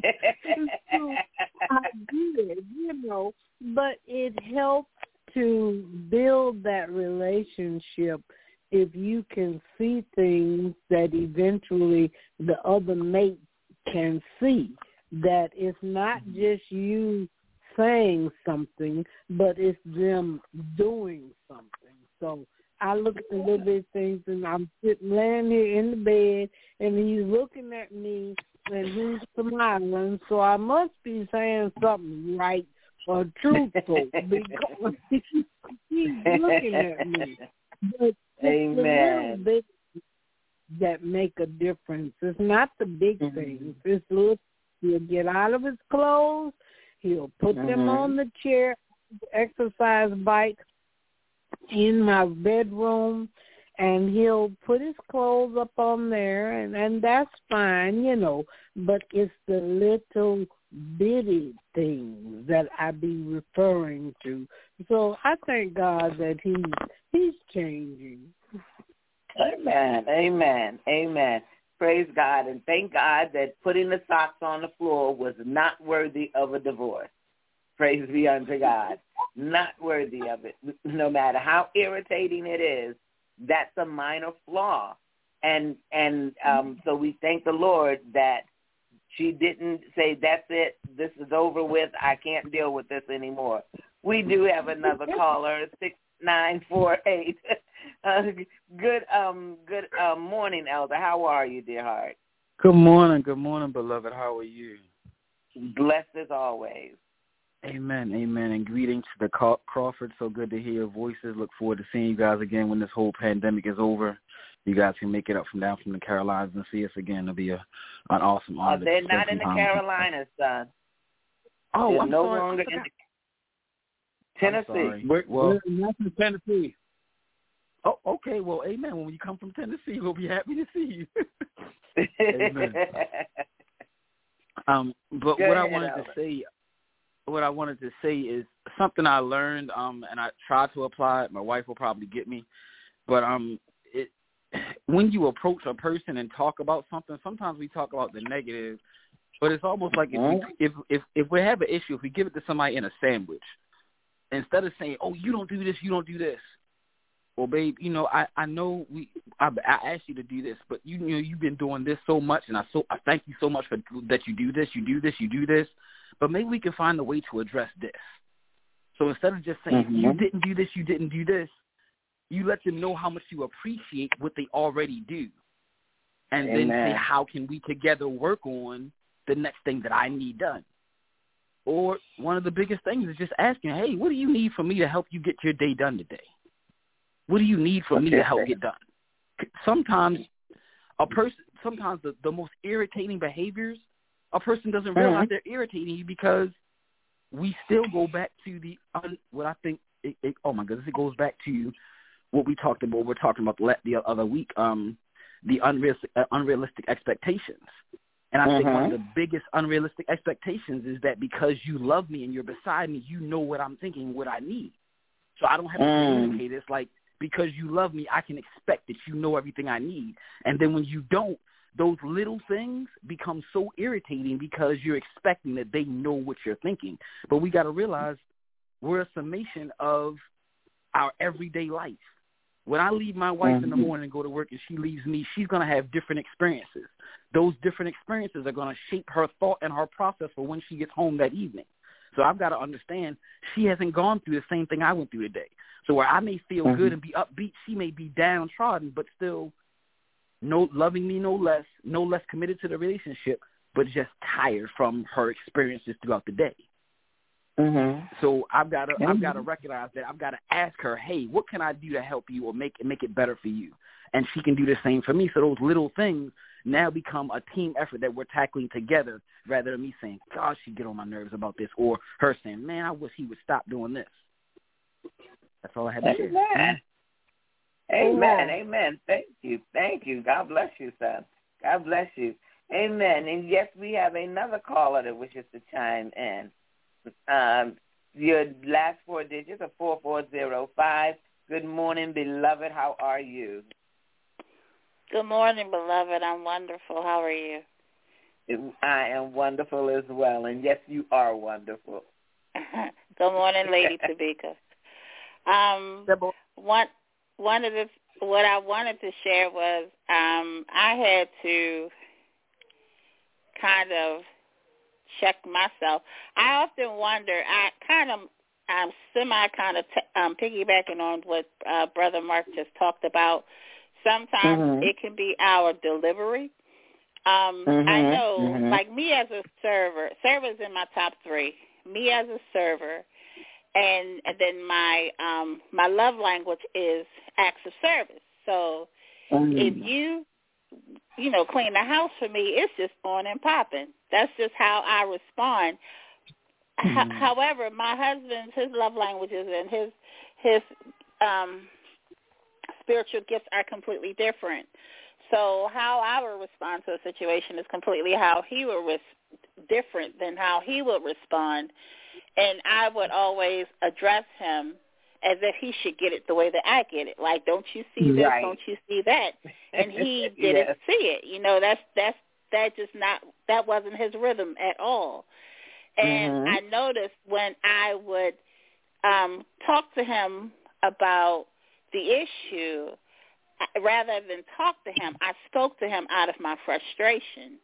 So I did, you know, but it helps to build that relationship if you can see things that eventually the other mate can see, that it's not just you saying something, but it's them doing something. So I look at the little bit things, and I'm sitting laying here in the bed, and he's looking at me, and he's smiling. So I must be saying something right or truthful because he's looking at me. But Amen. It's the little bit that make a difference. It's not the big mm-hmm. things. It's little. He'll get out of his clothes. He'll put mm-hmm. them on the chair, exercise bike, in my bedroom, and he'll put his clothes up on there, and, and that's fine, you know, but it's the little bitty things that I be referring to. So I thank God that he he's changing. Amen, amen, amen. Praise God, and thank God that putting the socks on the floor was not worthy of a divorce. Praise be unto God. Not worthy of it. No matter how irritating it is, that's a minor flaw. And and um, so we thank the Lord that she didn't say, that's it, this is over with, I can't deal with this anymore. We do have another caller, six nine four eight. Uh, good um, good uh, morning, Elder. How are you, dear heart? Good morning. Good morning, beloved. How are you? Blessed as always. Amen, amen, and greetings to the Crawford. So good to hear your voices. Look forward to seeing you guys again when this whole pandemic is over. You guys can make it up from down from the Carolinas and see us again. It'll be a, an awesome honor. Oh, they're not in the Carolinas, son. Oh, they're I'm no sorry. longer in Tennessee. We're, well, we're not in Tennessee. Oh, okay. Well, amen. When you come from Tennessee, we'll be happy to see you. Amen. Um, but Go what ahead, I wanted Elder. to say. What I wanted to say is something I learned, um, and I tried to apply it. My wife will probably get me, but um, it, when you approach a person and talk about something, sometimes we talk about the negative, but it's almost like if we, if if if we have an issue, if we give it to somebody in a sandwich, instead of saying, "Oh, you don't do this, you don't do this," well, babe, you know, I, I know we I, I asked you to do this, but you, you know you've been doing this so much, and I so I thank you so much for that you do this, you do this, you do this. But maybe we can find a way to address this. So instead of just saying, mm-hmm. you didn't do this, you didn't do this, you let them know how much you appreciate what they already do. And Amen. Then say, how can we together work on the next thing that I need done? Or one of the biggest things is just asking, hey, what do you need for me to help you get your day done today? What do you need for okay. me to help get done? Sometimes a person, sometimes the, the most irritating behaviors, a person doesn't realize mm-hmm. they're irritating you because we still go back to the un, what I think. It, it, oh my goodness, it goes back to what we talked about. We're talking about the other week, um, the unrealistic, uh, unrealistic expectations. And I mm-hmm. think one of the biggest unrealistic expectations is that because you love me and you're beside me, you know what I'm thinking, what I need. So I don't have to mm. communicate. It's like because you love me, I can expect that you know everything I need. And then when you don't, those little things become so irritating because you're expecting that they know what you're thinking. But we got to realize we're a summation of our everyday life. When I leave my wife mm-hmm. in the morning and go to work and she leaves me, she's going to have different experiences. Those different experiences are going to shape her thought and her process for when she gets home that evening. So I've got to understand she hasn't gone through the same thing I went through today. So where I may feel mm-hmm. good and be upbeat, she may be downtrodden, but still no loving me no less, no less committed to the relationship, but just tired from her experiences throughout the day. Mm-hmm. So I've got to mm-hmm. I've got to recognize that. I've got to ask her, hey, what can I do to help you or make make it better for you? And she can do the same for me. So those little things now become a team effort that we're tackling together, rather than me saying, gosh, she get on my nerves about this, or her saying, man, I wish he would stop doing this. That's all I had to Amen. share. Amen. Amen. Thank you. Thank you. God bless you, son. God bless you. Amen. And yes, we have another caller that wishes to chime in. Um, your last four digits are four four zero five. Good morning, beloved. How are you? Good morning, beloved. I'm wonderful. How are you? I am wonderful as well. And yes, you are wonderful. Good morning, Lady Tabika. Um, one one of the what I wanted to share was um, I had to kind of check myself. I often wonder. I kind of I'm semi kind of t- um, piggybacking on what uh, Brother Mark just talked about. Sometimes mm-hmm. it can be our delivery. Um, mm-hmm. I know, mm-hmm. like me as a server, server's in my top three. Me as a server. And, and then my um, my love language is acts of service. So mm-hmm. if you, you know, clean the house for me, it's just on and popping. That's just how I respond. Mm-hmm. H- however, my husband's, his love languages and his his um, spiritual gifts are completely different. So how I would respond to a situation is completely how he would res- different than how he would respond. And I would always address him as if he should get it the way that I get it. Like, don't you see this? Right. Don't you see that? And he didn't yes. see it. You know, that's that's that just not that wasn't his rhythm at all. And mm-hmm. I noticed when I would um, talk to him about the issue, rather than talk to him, I spoke to him out of my frustration.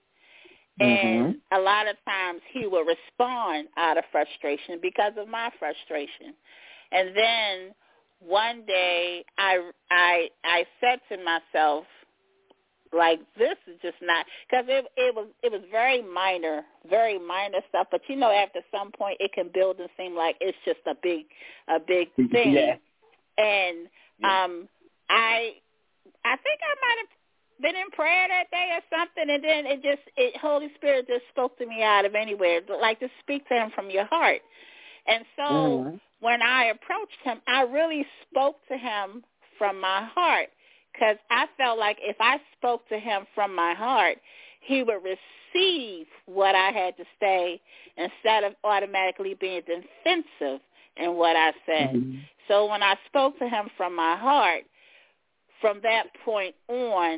And mm-hmm. a lot of times he will respond out of frustration because of my frustration. And then one day I I I said to myself, like, this is just not, because it it was it was very minor, very minor stuff. But you know, after some point, it can build and seem like it's just a big a big thing. Yeah. And yeah. um, I I think I might have been in prayer that day or something, and then it just, it, Holy Spirit just spoke to me out of anywhere, like to speak to him from your heart. And so mm-hmm. when I approached him, I really spoke to him from my heart, because I felt like if I spoke to him from my heart, he would receive what I had to say instead of automatically being defensive in what I said. Mm-hmm. So when I spoke to him from my heart, from that point on,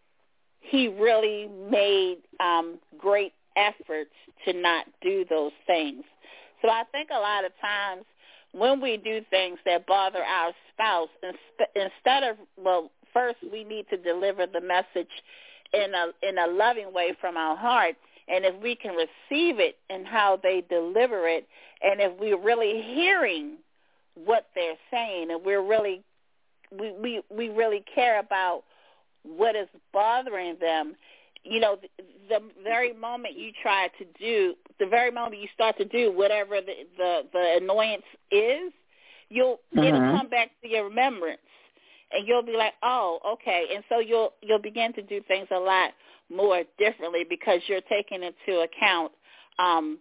he really made um, great efforts to not do those things. So I think a lot of times when we do things that bother our spouse, instead of, well, first we need to deliver the message in a in a loving way from our heart. And if we can receive it and how they deliver it, and if we're really hearing what they're saying, and we're really we we, we really care about what is bothering them, you know, the, the very moment you try to do, the very moment you start to do whatever the the, the annoyance is, you'll mm-hmm. it'll come back to your remembrance, and you'll be like, oh, okay, and so you'll you'll begin to do things a lot more differently because you're taking into account um,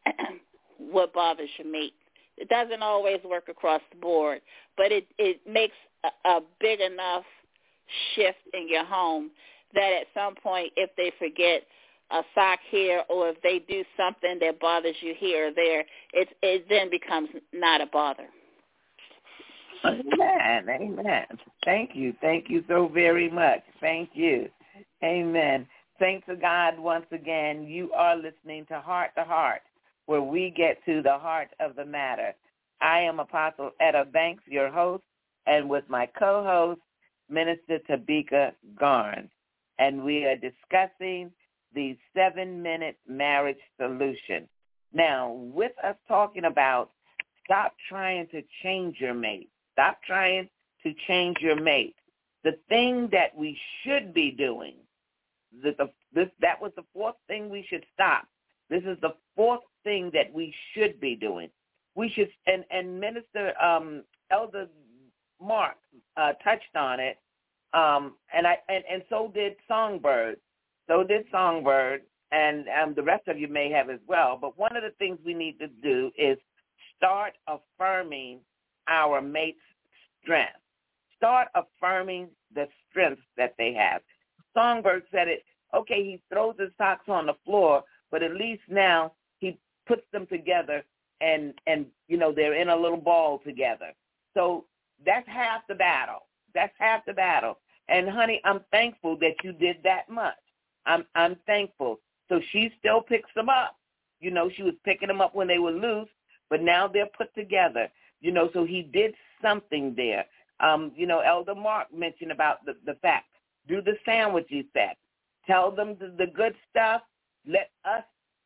what bothers your mate. It doesn't always work across the board, but it it makes a, a big enough shift in your home that at some point, if they forget a sock here or if they do something that bothers you here or there, it it then becomes not a bother. Amen. Amen. Thank you. Thank you so very much. Thank you. Amen. Saints of God, once again, you are listening to Heart to Heart, where we get to the heart of the matter. I am Apostle Etta Banks, your host, and with my co-host, Minister Tabika Garnes, and we are discussing the seven-minute marriage solution. Now, with us talking about stop trying to change your mate, stop trying to change your mate, the thing that we should be doing, the, the, this, that was the fourth thing we should stop. This is the fourth thing that we should be doing. We should, and, and Minister um, Elder Mark uh, touched on it, um, and I and, and so did Songbird. So did Songbird, and um, the rest of you may have as well. But one of the things we need to do is start affirming our mate's strength. Start affirming the strengths that they have. Songbird said it, okay, he throws his socks on the floor, but at least now he puts them together and, and you know, they're in a little ball together. So that's half the battle. That's half the battle. And, honey, I'm thankful that you did that much. I'm I'm thankful. So she still picks them up. You know, she was picking them up when they were loose, but now they're put together. You know, so he did something there. Um, you know, Elder Mark mentioned about the, the fact, do the sandwich effect. Tell them the, the good stuff. Let us,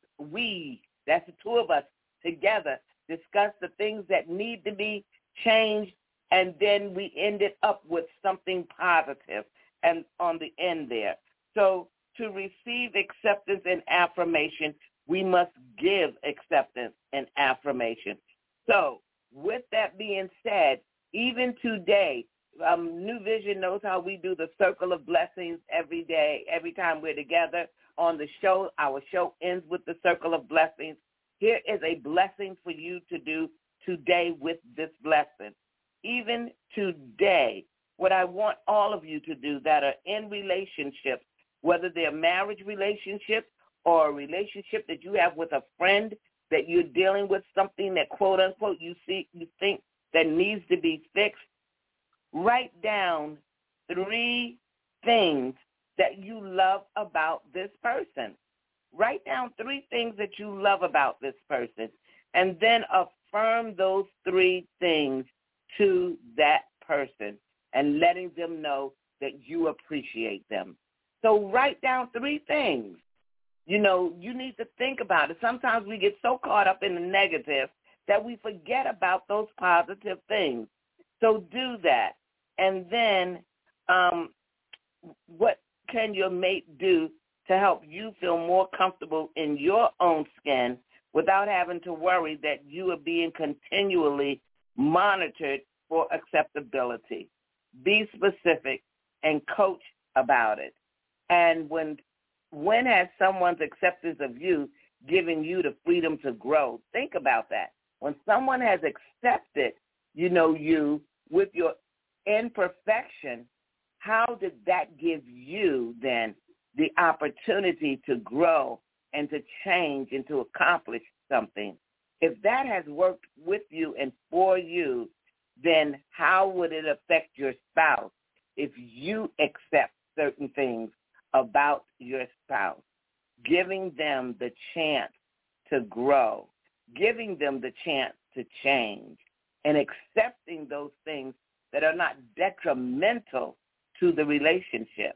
we, that's the two of us, together discuss the things that need to be changed, and then we end it up with something positive and on the end there. So to receive acceptance and affirmation, we must give acceptance and affirmation. So with that being said, even today, um, New Vision knows how we do the circle of blessings every day, every time we're together on the show. Our show ends with the circle of blessings. Here is a blessing for you to do today with this blessing. Even today, what I want all of you to do that are in relationships, whether they're marriage relationships or a relationship that you have with a friend that you're dealing with something that, quote, unquote, you see, you think that needs to be fixed, write down three things that you love about this person. Write down three things that you love about this person, and then affirm those three things to that person and letting them know that you appreciate them. So write down three things. You know, you need to think about it. Sometimes we get so caught up in the negative that we forget about those positive things. So do that. And then um, what can your mate do to help you feel more comfortable in your own skin without having to worry that you are being continually monitored for acceptability? Be specific and coach about it. And when when has someone's acceptance of you given you the freedom to grow? Think about that. When someone has accepted, you know, you with your imperfection, how did that give you then the opportunity to grow and to change and to accomplish something? If that has worked with you and for you, then how would it affect your spouse if you accept certain things about your spouse? Giving them the chance to grow, giving them the chance to change, and accepting those things that are not detrimental to the relationship.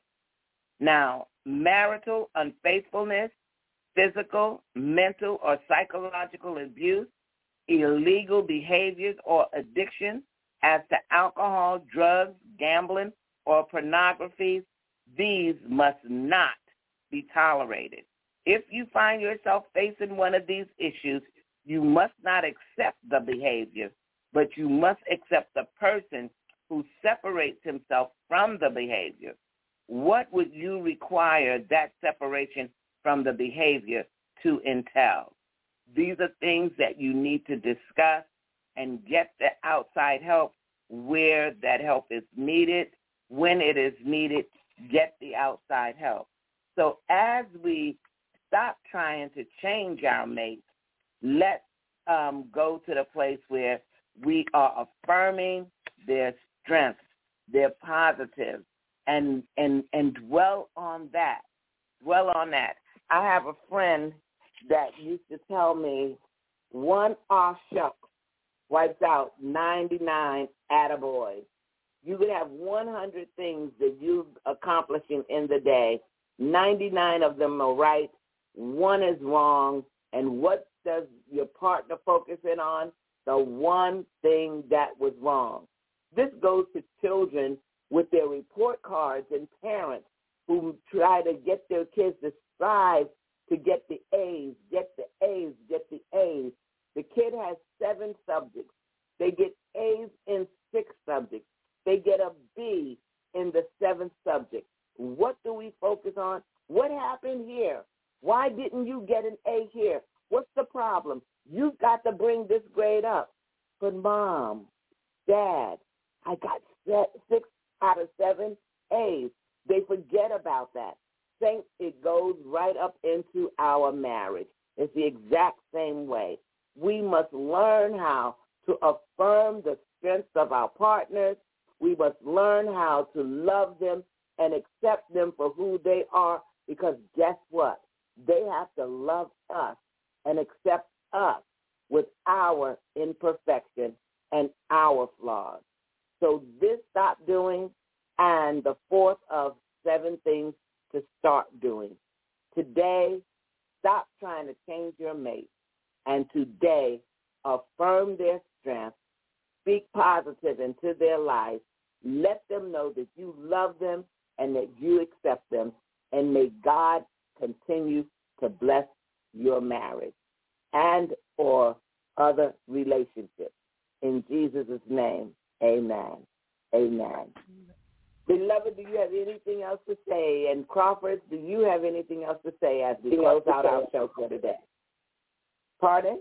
Now, marital unfaithfulness, physical, mental, or psychological abuse, illegal behaviors or addiction as to alcohol, drugs, gambling, or pornography, these must not be tolerated. If you find yourself facing one of these issues, you must not accept the behavior, but you must accept the person who separates himself from the behavior. What would you require that separation from the behavior to entail? These are things that you need to discuss and get the outside help where that help is needed. When it is needed, get the outside help. So as we stop trying to change our mates, let's um, go to the place where we are affirming their strengths, their positives, and, and, and dwell on that. Dwell on that. I have a friend that used to tell me one off shuck wipes out ninety-nine attaboys. You could have one hundred things that you're accomplishing in the day. ninety-nine of them are right. One is wrong. And what does your partner focus in on? The one thing that was wrong. This goes to children with their report cards and parents who try to get their kids to strive to get the A's, get the A's, get the A's. The kid has seven subjects. They get A's in six subjects. They get a B in the seventh subject. What do we focus on? What happened here? Why didn't you get an A here? What's the problem? You've got to bring this grade up. But Mom, Dad, I got six out of seven A's. They forget about that. Saints, it goes right up into our marriage. It's the exact same way. We must learn how to affirm the strengths of our partners. We must learn how to love them and accept them for who they are, because guess what? They have to love us and accept us with our imperfection and our flaws. So this stop doing, and the fourth of seven things to start doing. Today, stop trying to change your mate, and today, affirm their strength, speak positive into their life, let them know that you love them and that you accept them, and may God continue to bless your marriage and or other relationships. In Jesus' name, amen. Amen. Beloved, do you have anything else to say? And Crawford, do you have anything else to say as we close out our show for today? Pardon?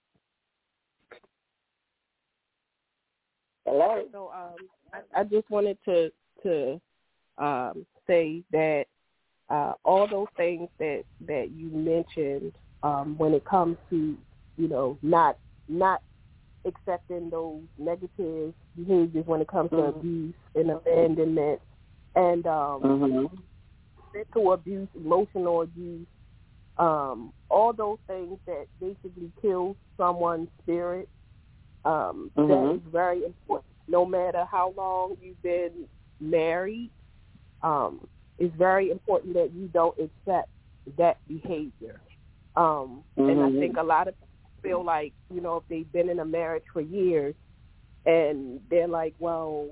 Hello? So um, I, I just wanted to to um, say that uh, all those things that, that you mentioned um, when it comes to, you know, not not accepting those negative behaviors when it comes mm-hmm. to abuse and abandonment and um, mm-hmm. mental abuse, emotional abuse, um, all those things that basically kill someone's spirit. Um, mm-hmm. That is very important. No matter how long you've been married, um, it's very important that you don't accept that behavior. Um, mm-hmm. And I think a lot of people feel like, you know, if they've been in a marriage for years and they're like, well,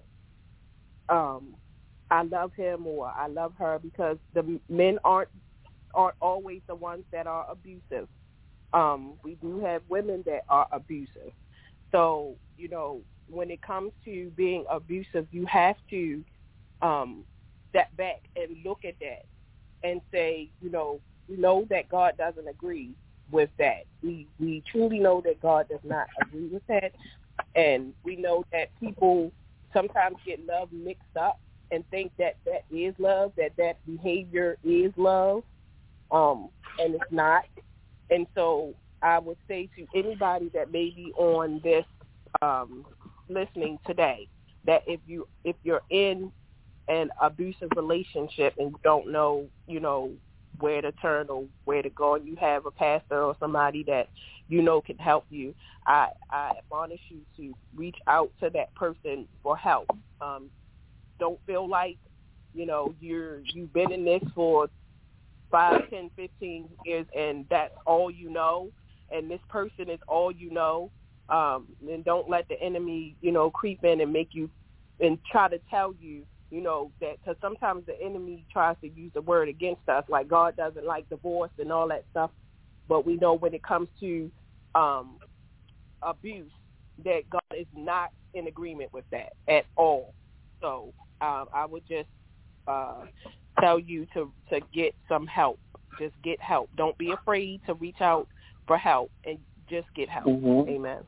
um, I love him or I love her, because the men aren't aren't always the ones that are abusive. Um, we do have women that are abusive. So, you know, when it comes to being abusive, you have to um, step back and look at that and say, you know, we know that God doesn't agree with that. We we truly know that God does not agree with that. And we know that people sometimes get love mixed up and think that that is love, that that behavior is love, um, and it's not. And so I would say to anybody that may be on this um, listening today, that if you if you're in an abusive relationship and you don't know, you know, where to turn or where to go, and you have a pastor or somebody that you know can help you, I, I admonish you to reach out to that person for help. Um, don't feel like, you know, you're you've been in this for five, ten, fifteen years and that's all you know, and this person is all you know. Um, and don't let the enemy, you know, creep in and make you and try to tell you, you know, that, because sometimes the enemy tries to use the word against us, like God doesn't like divorce and all that stuff. But we know when it comes to um, abuse, that God is not in agreement with that at all. So um, I would just uh, tell you to, to get some help. Just get help. Don't be afraid to reach out for help, and just get help. Mm-hmm. Amen.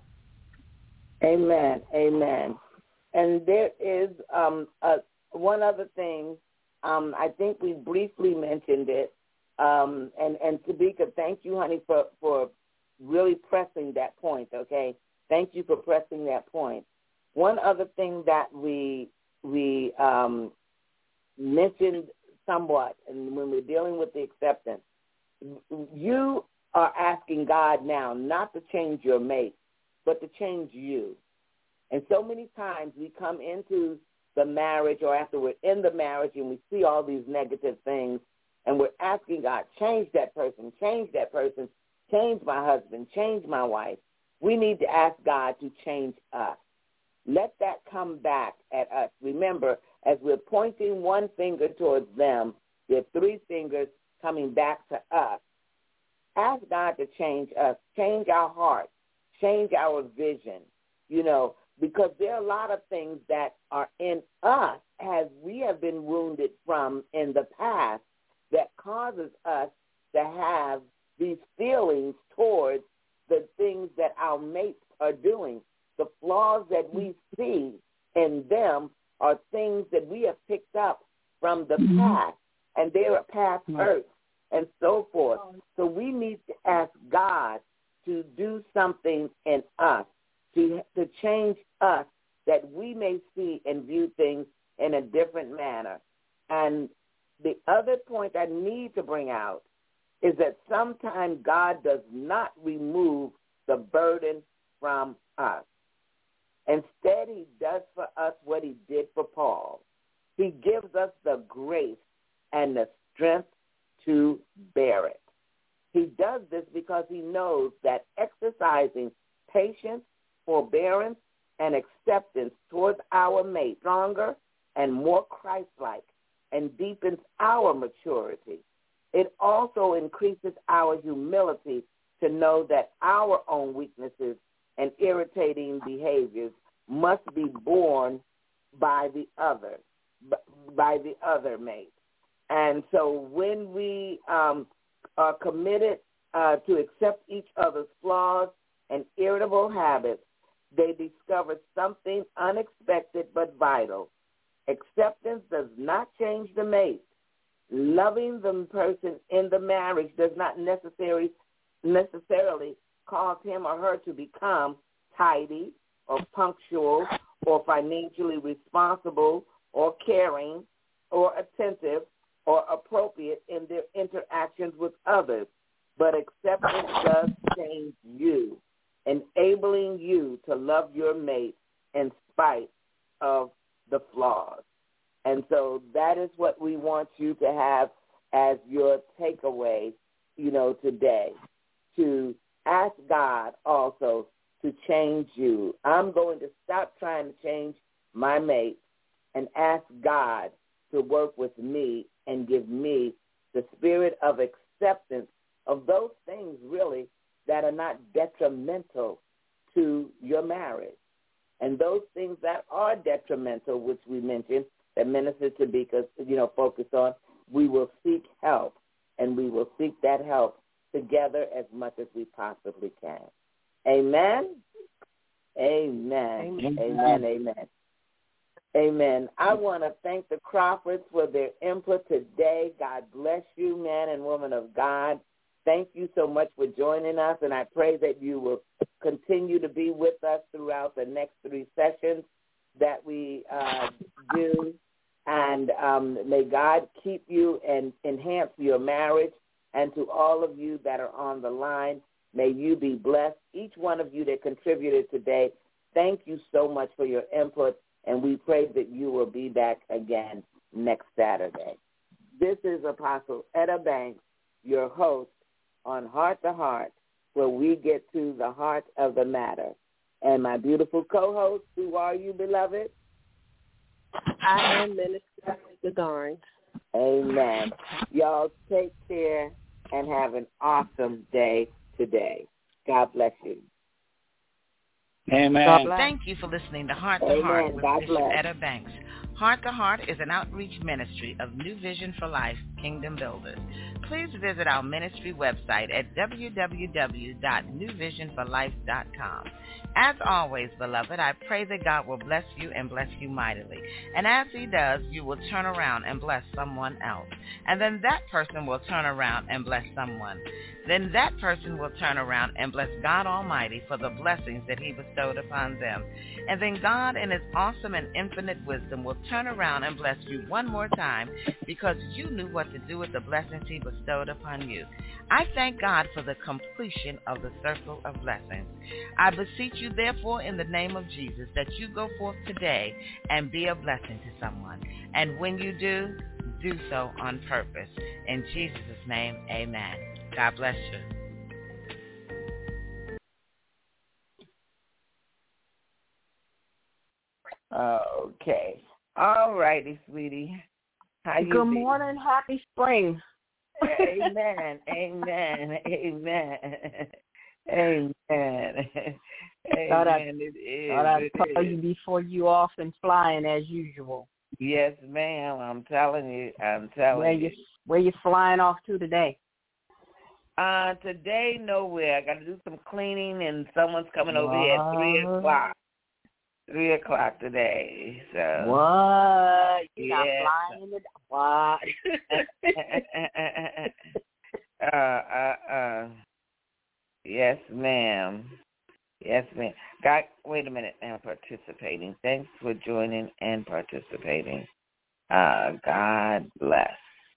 Amen. Amen. And there is um, a, one other thing. Um, I think we briefly mentioned it. Um, and, and Tabika, thank you, honey, for, for really pressing that point, okay? Thank you for pressing that point. one other thing that we we um, mentioned somewhat, and when we're dealing with the acceptance, you are asking God now not to change your mate, but to change you. And so many times we come into the marriage or after we're in the marriage and we see all these negative things, and we're asking God, change that person, change that person, change my husband, change my wife. We need to ask God to change us. Let that come back at us. Remember, as we're pointing one finger towards them, there are three fingers coming back to us. Ask God to change us, change our heart, change our vision, you know, because there are a lot of things that are in us as we have been wounded from in the past that causes us to have these feelings towards the things that our mates are doing. The flaws that we see in them are things that we have picked up from the past, and they are past hurts and so forth. So we need to ask God to do something in us, to to change us, that we may see and view things in a different manner. And the other point I need to bring out is that sometimes God does not remove the burden from us. Instead, he does for us what he did for Paul. He gives us the grace and the strength to bear it. He does this because he knows that exercising patience, forbearance, and acceptance towards our mate stronger and more Christ-like and deepens our maturity. It also increases our humility to know that our own weaknesses and irritating behaviors must be borne by the other, by the other mate. And so when we um, are committed uh, to accept each other's flaws and irritable habits, they discover something unexpected but vital. Acceptance does not change the mate. Loving the person in the marriage does not necessarily necessarily cause him or her to become tidy or punctual or financially responsible or caring or attentive or appropriate in their interactions with others. But acceptance does change you, enabling you to love your mate in spite of the flaws. And so that is what we want you to have as your takeaway, you know, today, to ask God also to change you. I'm going to stop trying to change my mate and ask God to work with me and give me the spirit of acceptance of those things, really, that are not detrimental to your marriage. And those things that are detrimental, which we mentioned, that Minister Tabika, you know, focused on, we will seek help, and we will seek that help together as much as we possibly can. Amen? Amen. Amen. Amen. Amen. Amen. I want to thank the Crawfords for their input today. God bless you, man and woman of God. Thank you so much for joining us, and I pray that you will continue to be with us throughout the next three sessions that we uh, do. And um, may God keep you and enhance your marriage. And to all of you that are on the line, may you be blessed. Each one of you that contributed today, thank you so much for your input, and we pray that you will be back again next Saturday. This is Apostle Etta Banks, your host on Heart to Heart, where we get to the heart of the matter. And my beautiful co-host, who are you, beloved? I am Minister Garnes. Amen. Y'all take care and have an awesome day today. God bless you. Amen. Thank you for listening to Heart to Heart with Bishop Etta Banks. Heart to Heart is an outreach ministry of New Vision for Life Kingdom Builders. Please visit our ministry website at w w w dot new vision for life dot com. As always, beloved, I pray that God will bless you and bless you mightily. And as He does, you will turn around and bless someone else. And then that person will turn around and bless someone. Then that person will turn around and bless God Almighty for the blessings that He bestowed upon them. And then God, in His awesome and infinite wisdom, will turn around and bless you one more time because you knew what to do with the blessings He bestowed upon you. I thank God for the completion of the circle of blessings. I beseech you, therefore, in the name of Jesus, that you go forth today and be a blessing to someone. And when you do, do so on purpose. In Jesus' name, amen. God bless you. Okay. All righty, sweetie. How you Good be? morning. Happy spring. Amen. Amen. Amen. Amen. Thought I'd, Amen. It is. thought I'd It call is. you before you off and flying as usual. Yes, ma'am. I'm telling you. I'm telling Where you. you where you flying off to today? Uh, today, nowhere. I got to do some cleaning, and someone's coming over here at three o'clock. Three o'clock today. So What? You're yes. not flying in the what? uh, uh, uh. Yes, ma'am. Yes, ma'am. God, wait a minute. I'm participating. Thanks for joining and participating. Uh, God bless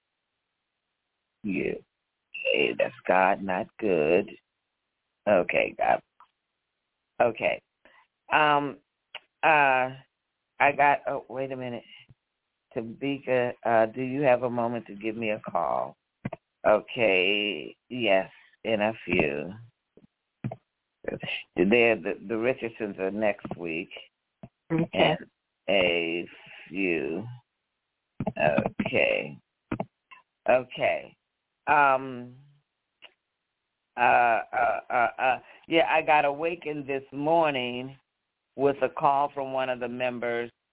you. Hey, that's God, not good. Okay, God. Okay. Um. Uh. I got. Oh, wait a minute. Tabika, uh, do you have a moment to give me a call? Okay. Yes, in a few. They're, the, the Richardsons are next week. Okay. And a few. Okay. Okay. Um. Uh, uh, uh, uh, yeah, I got awakened this morning with a call from one of the members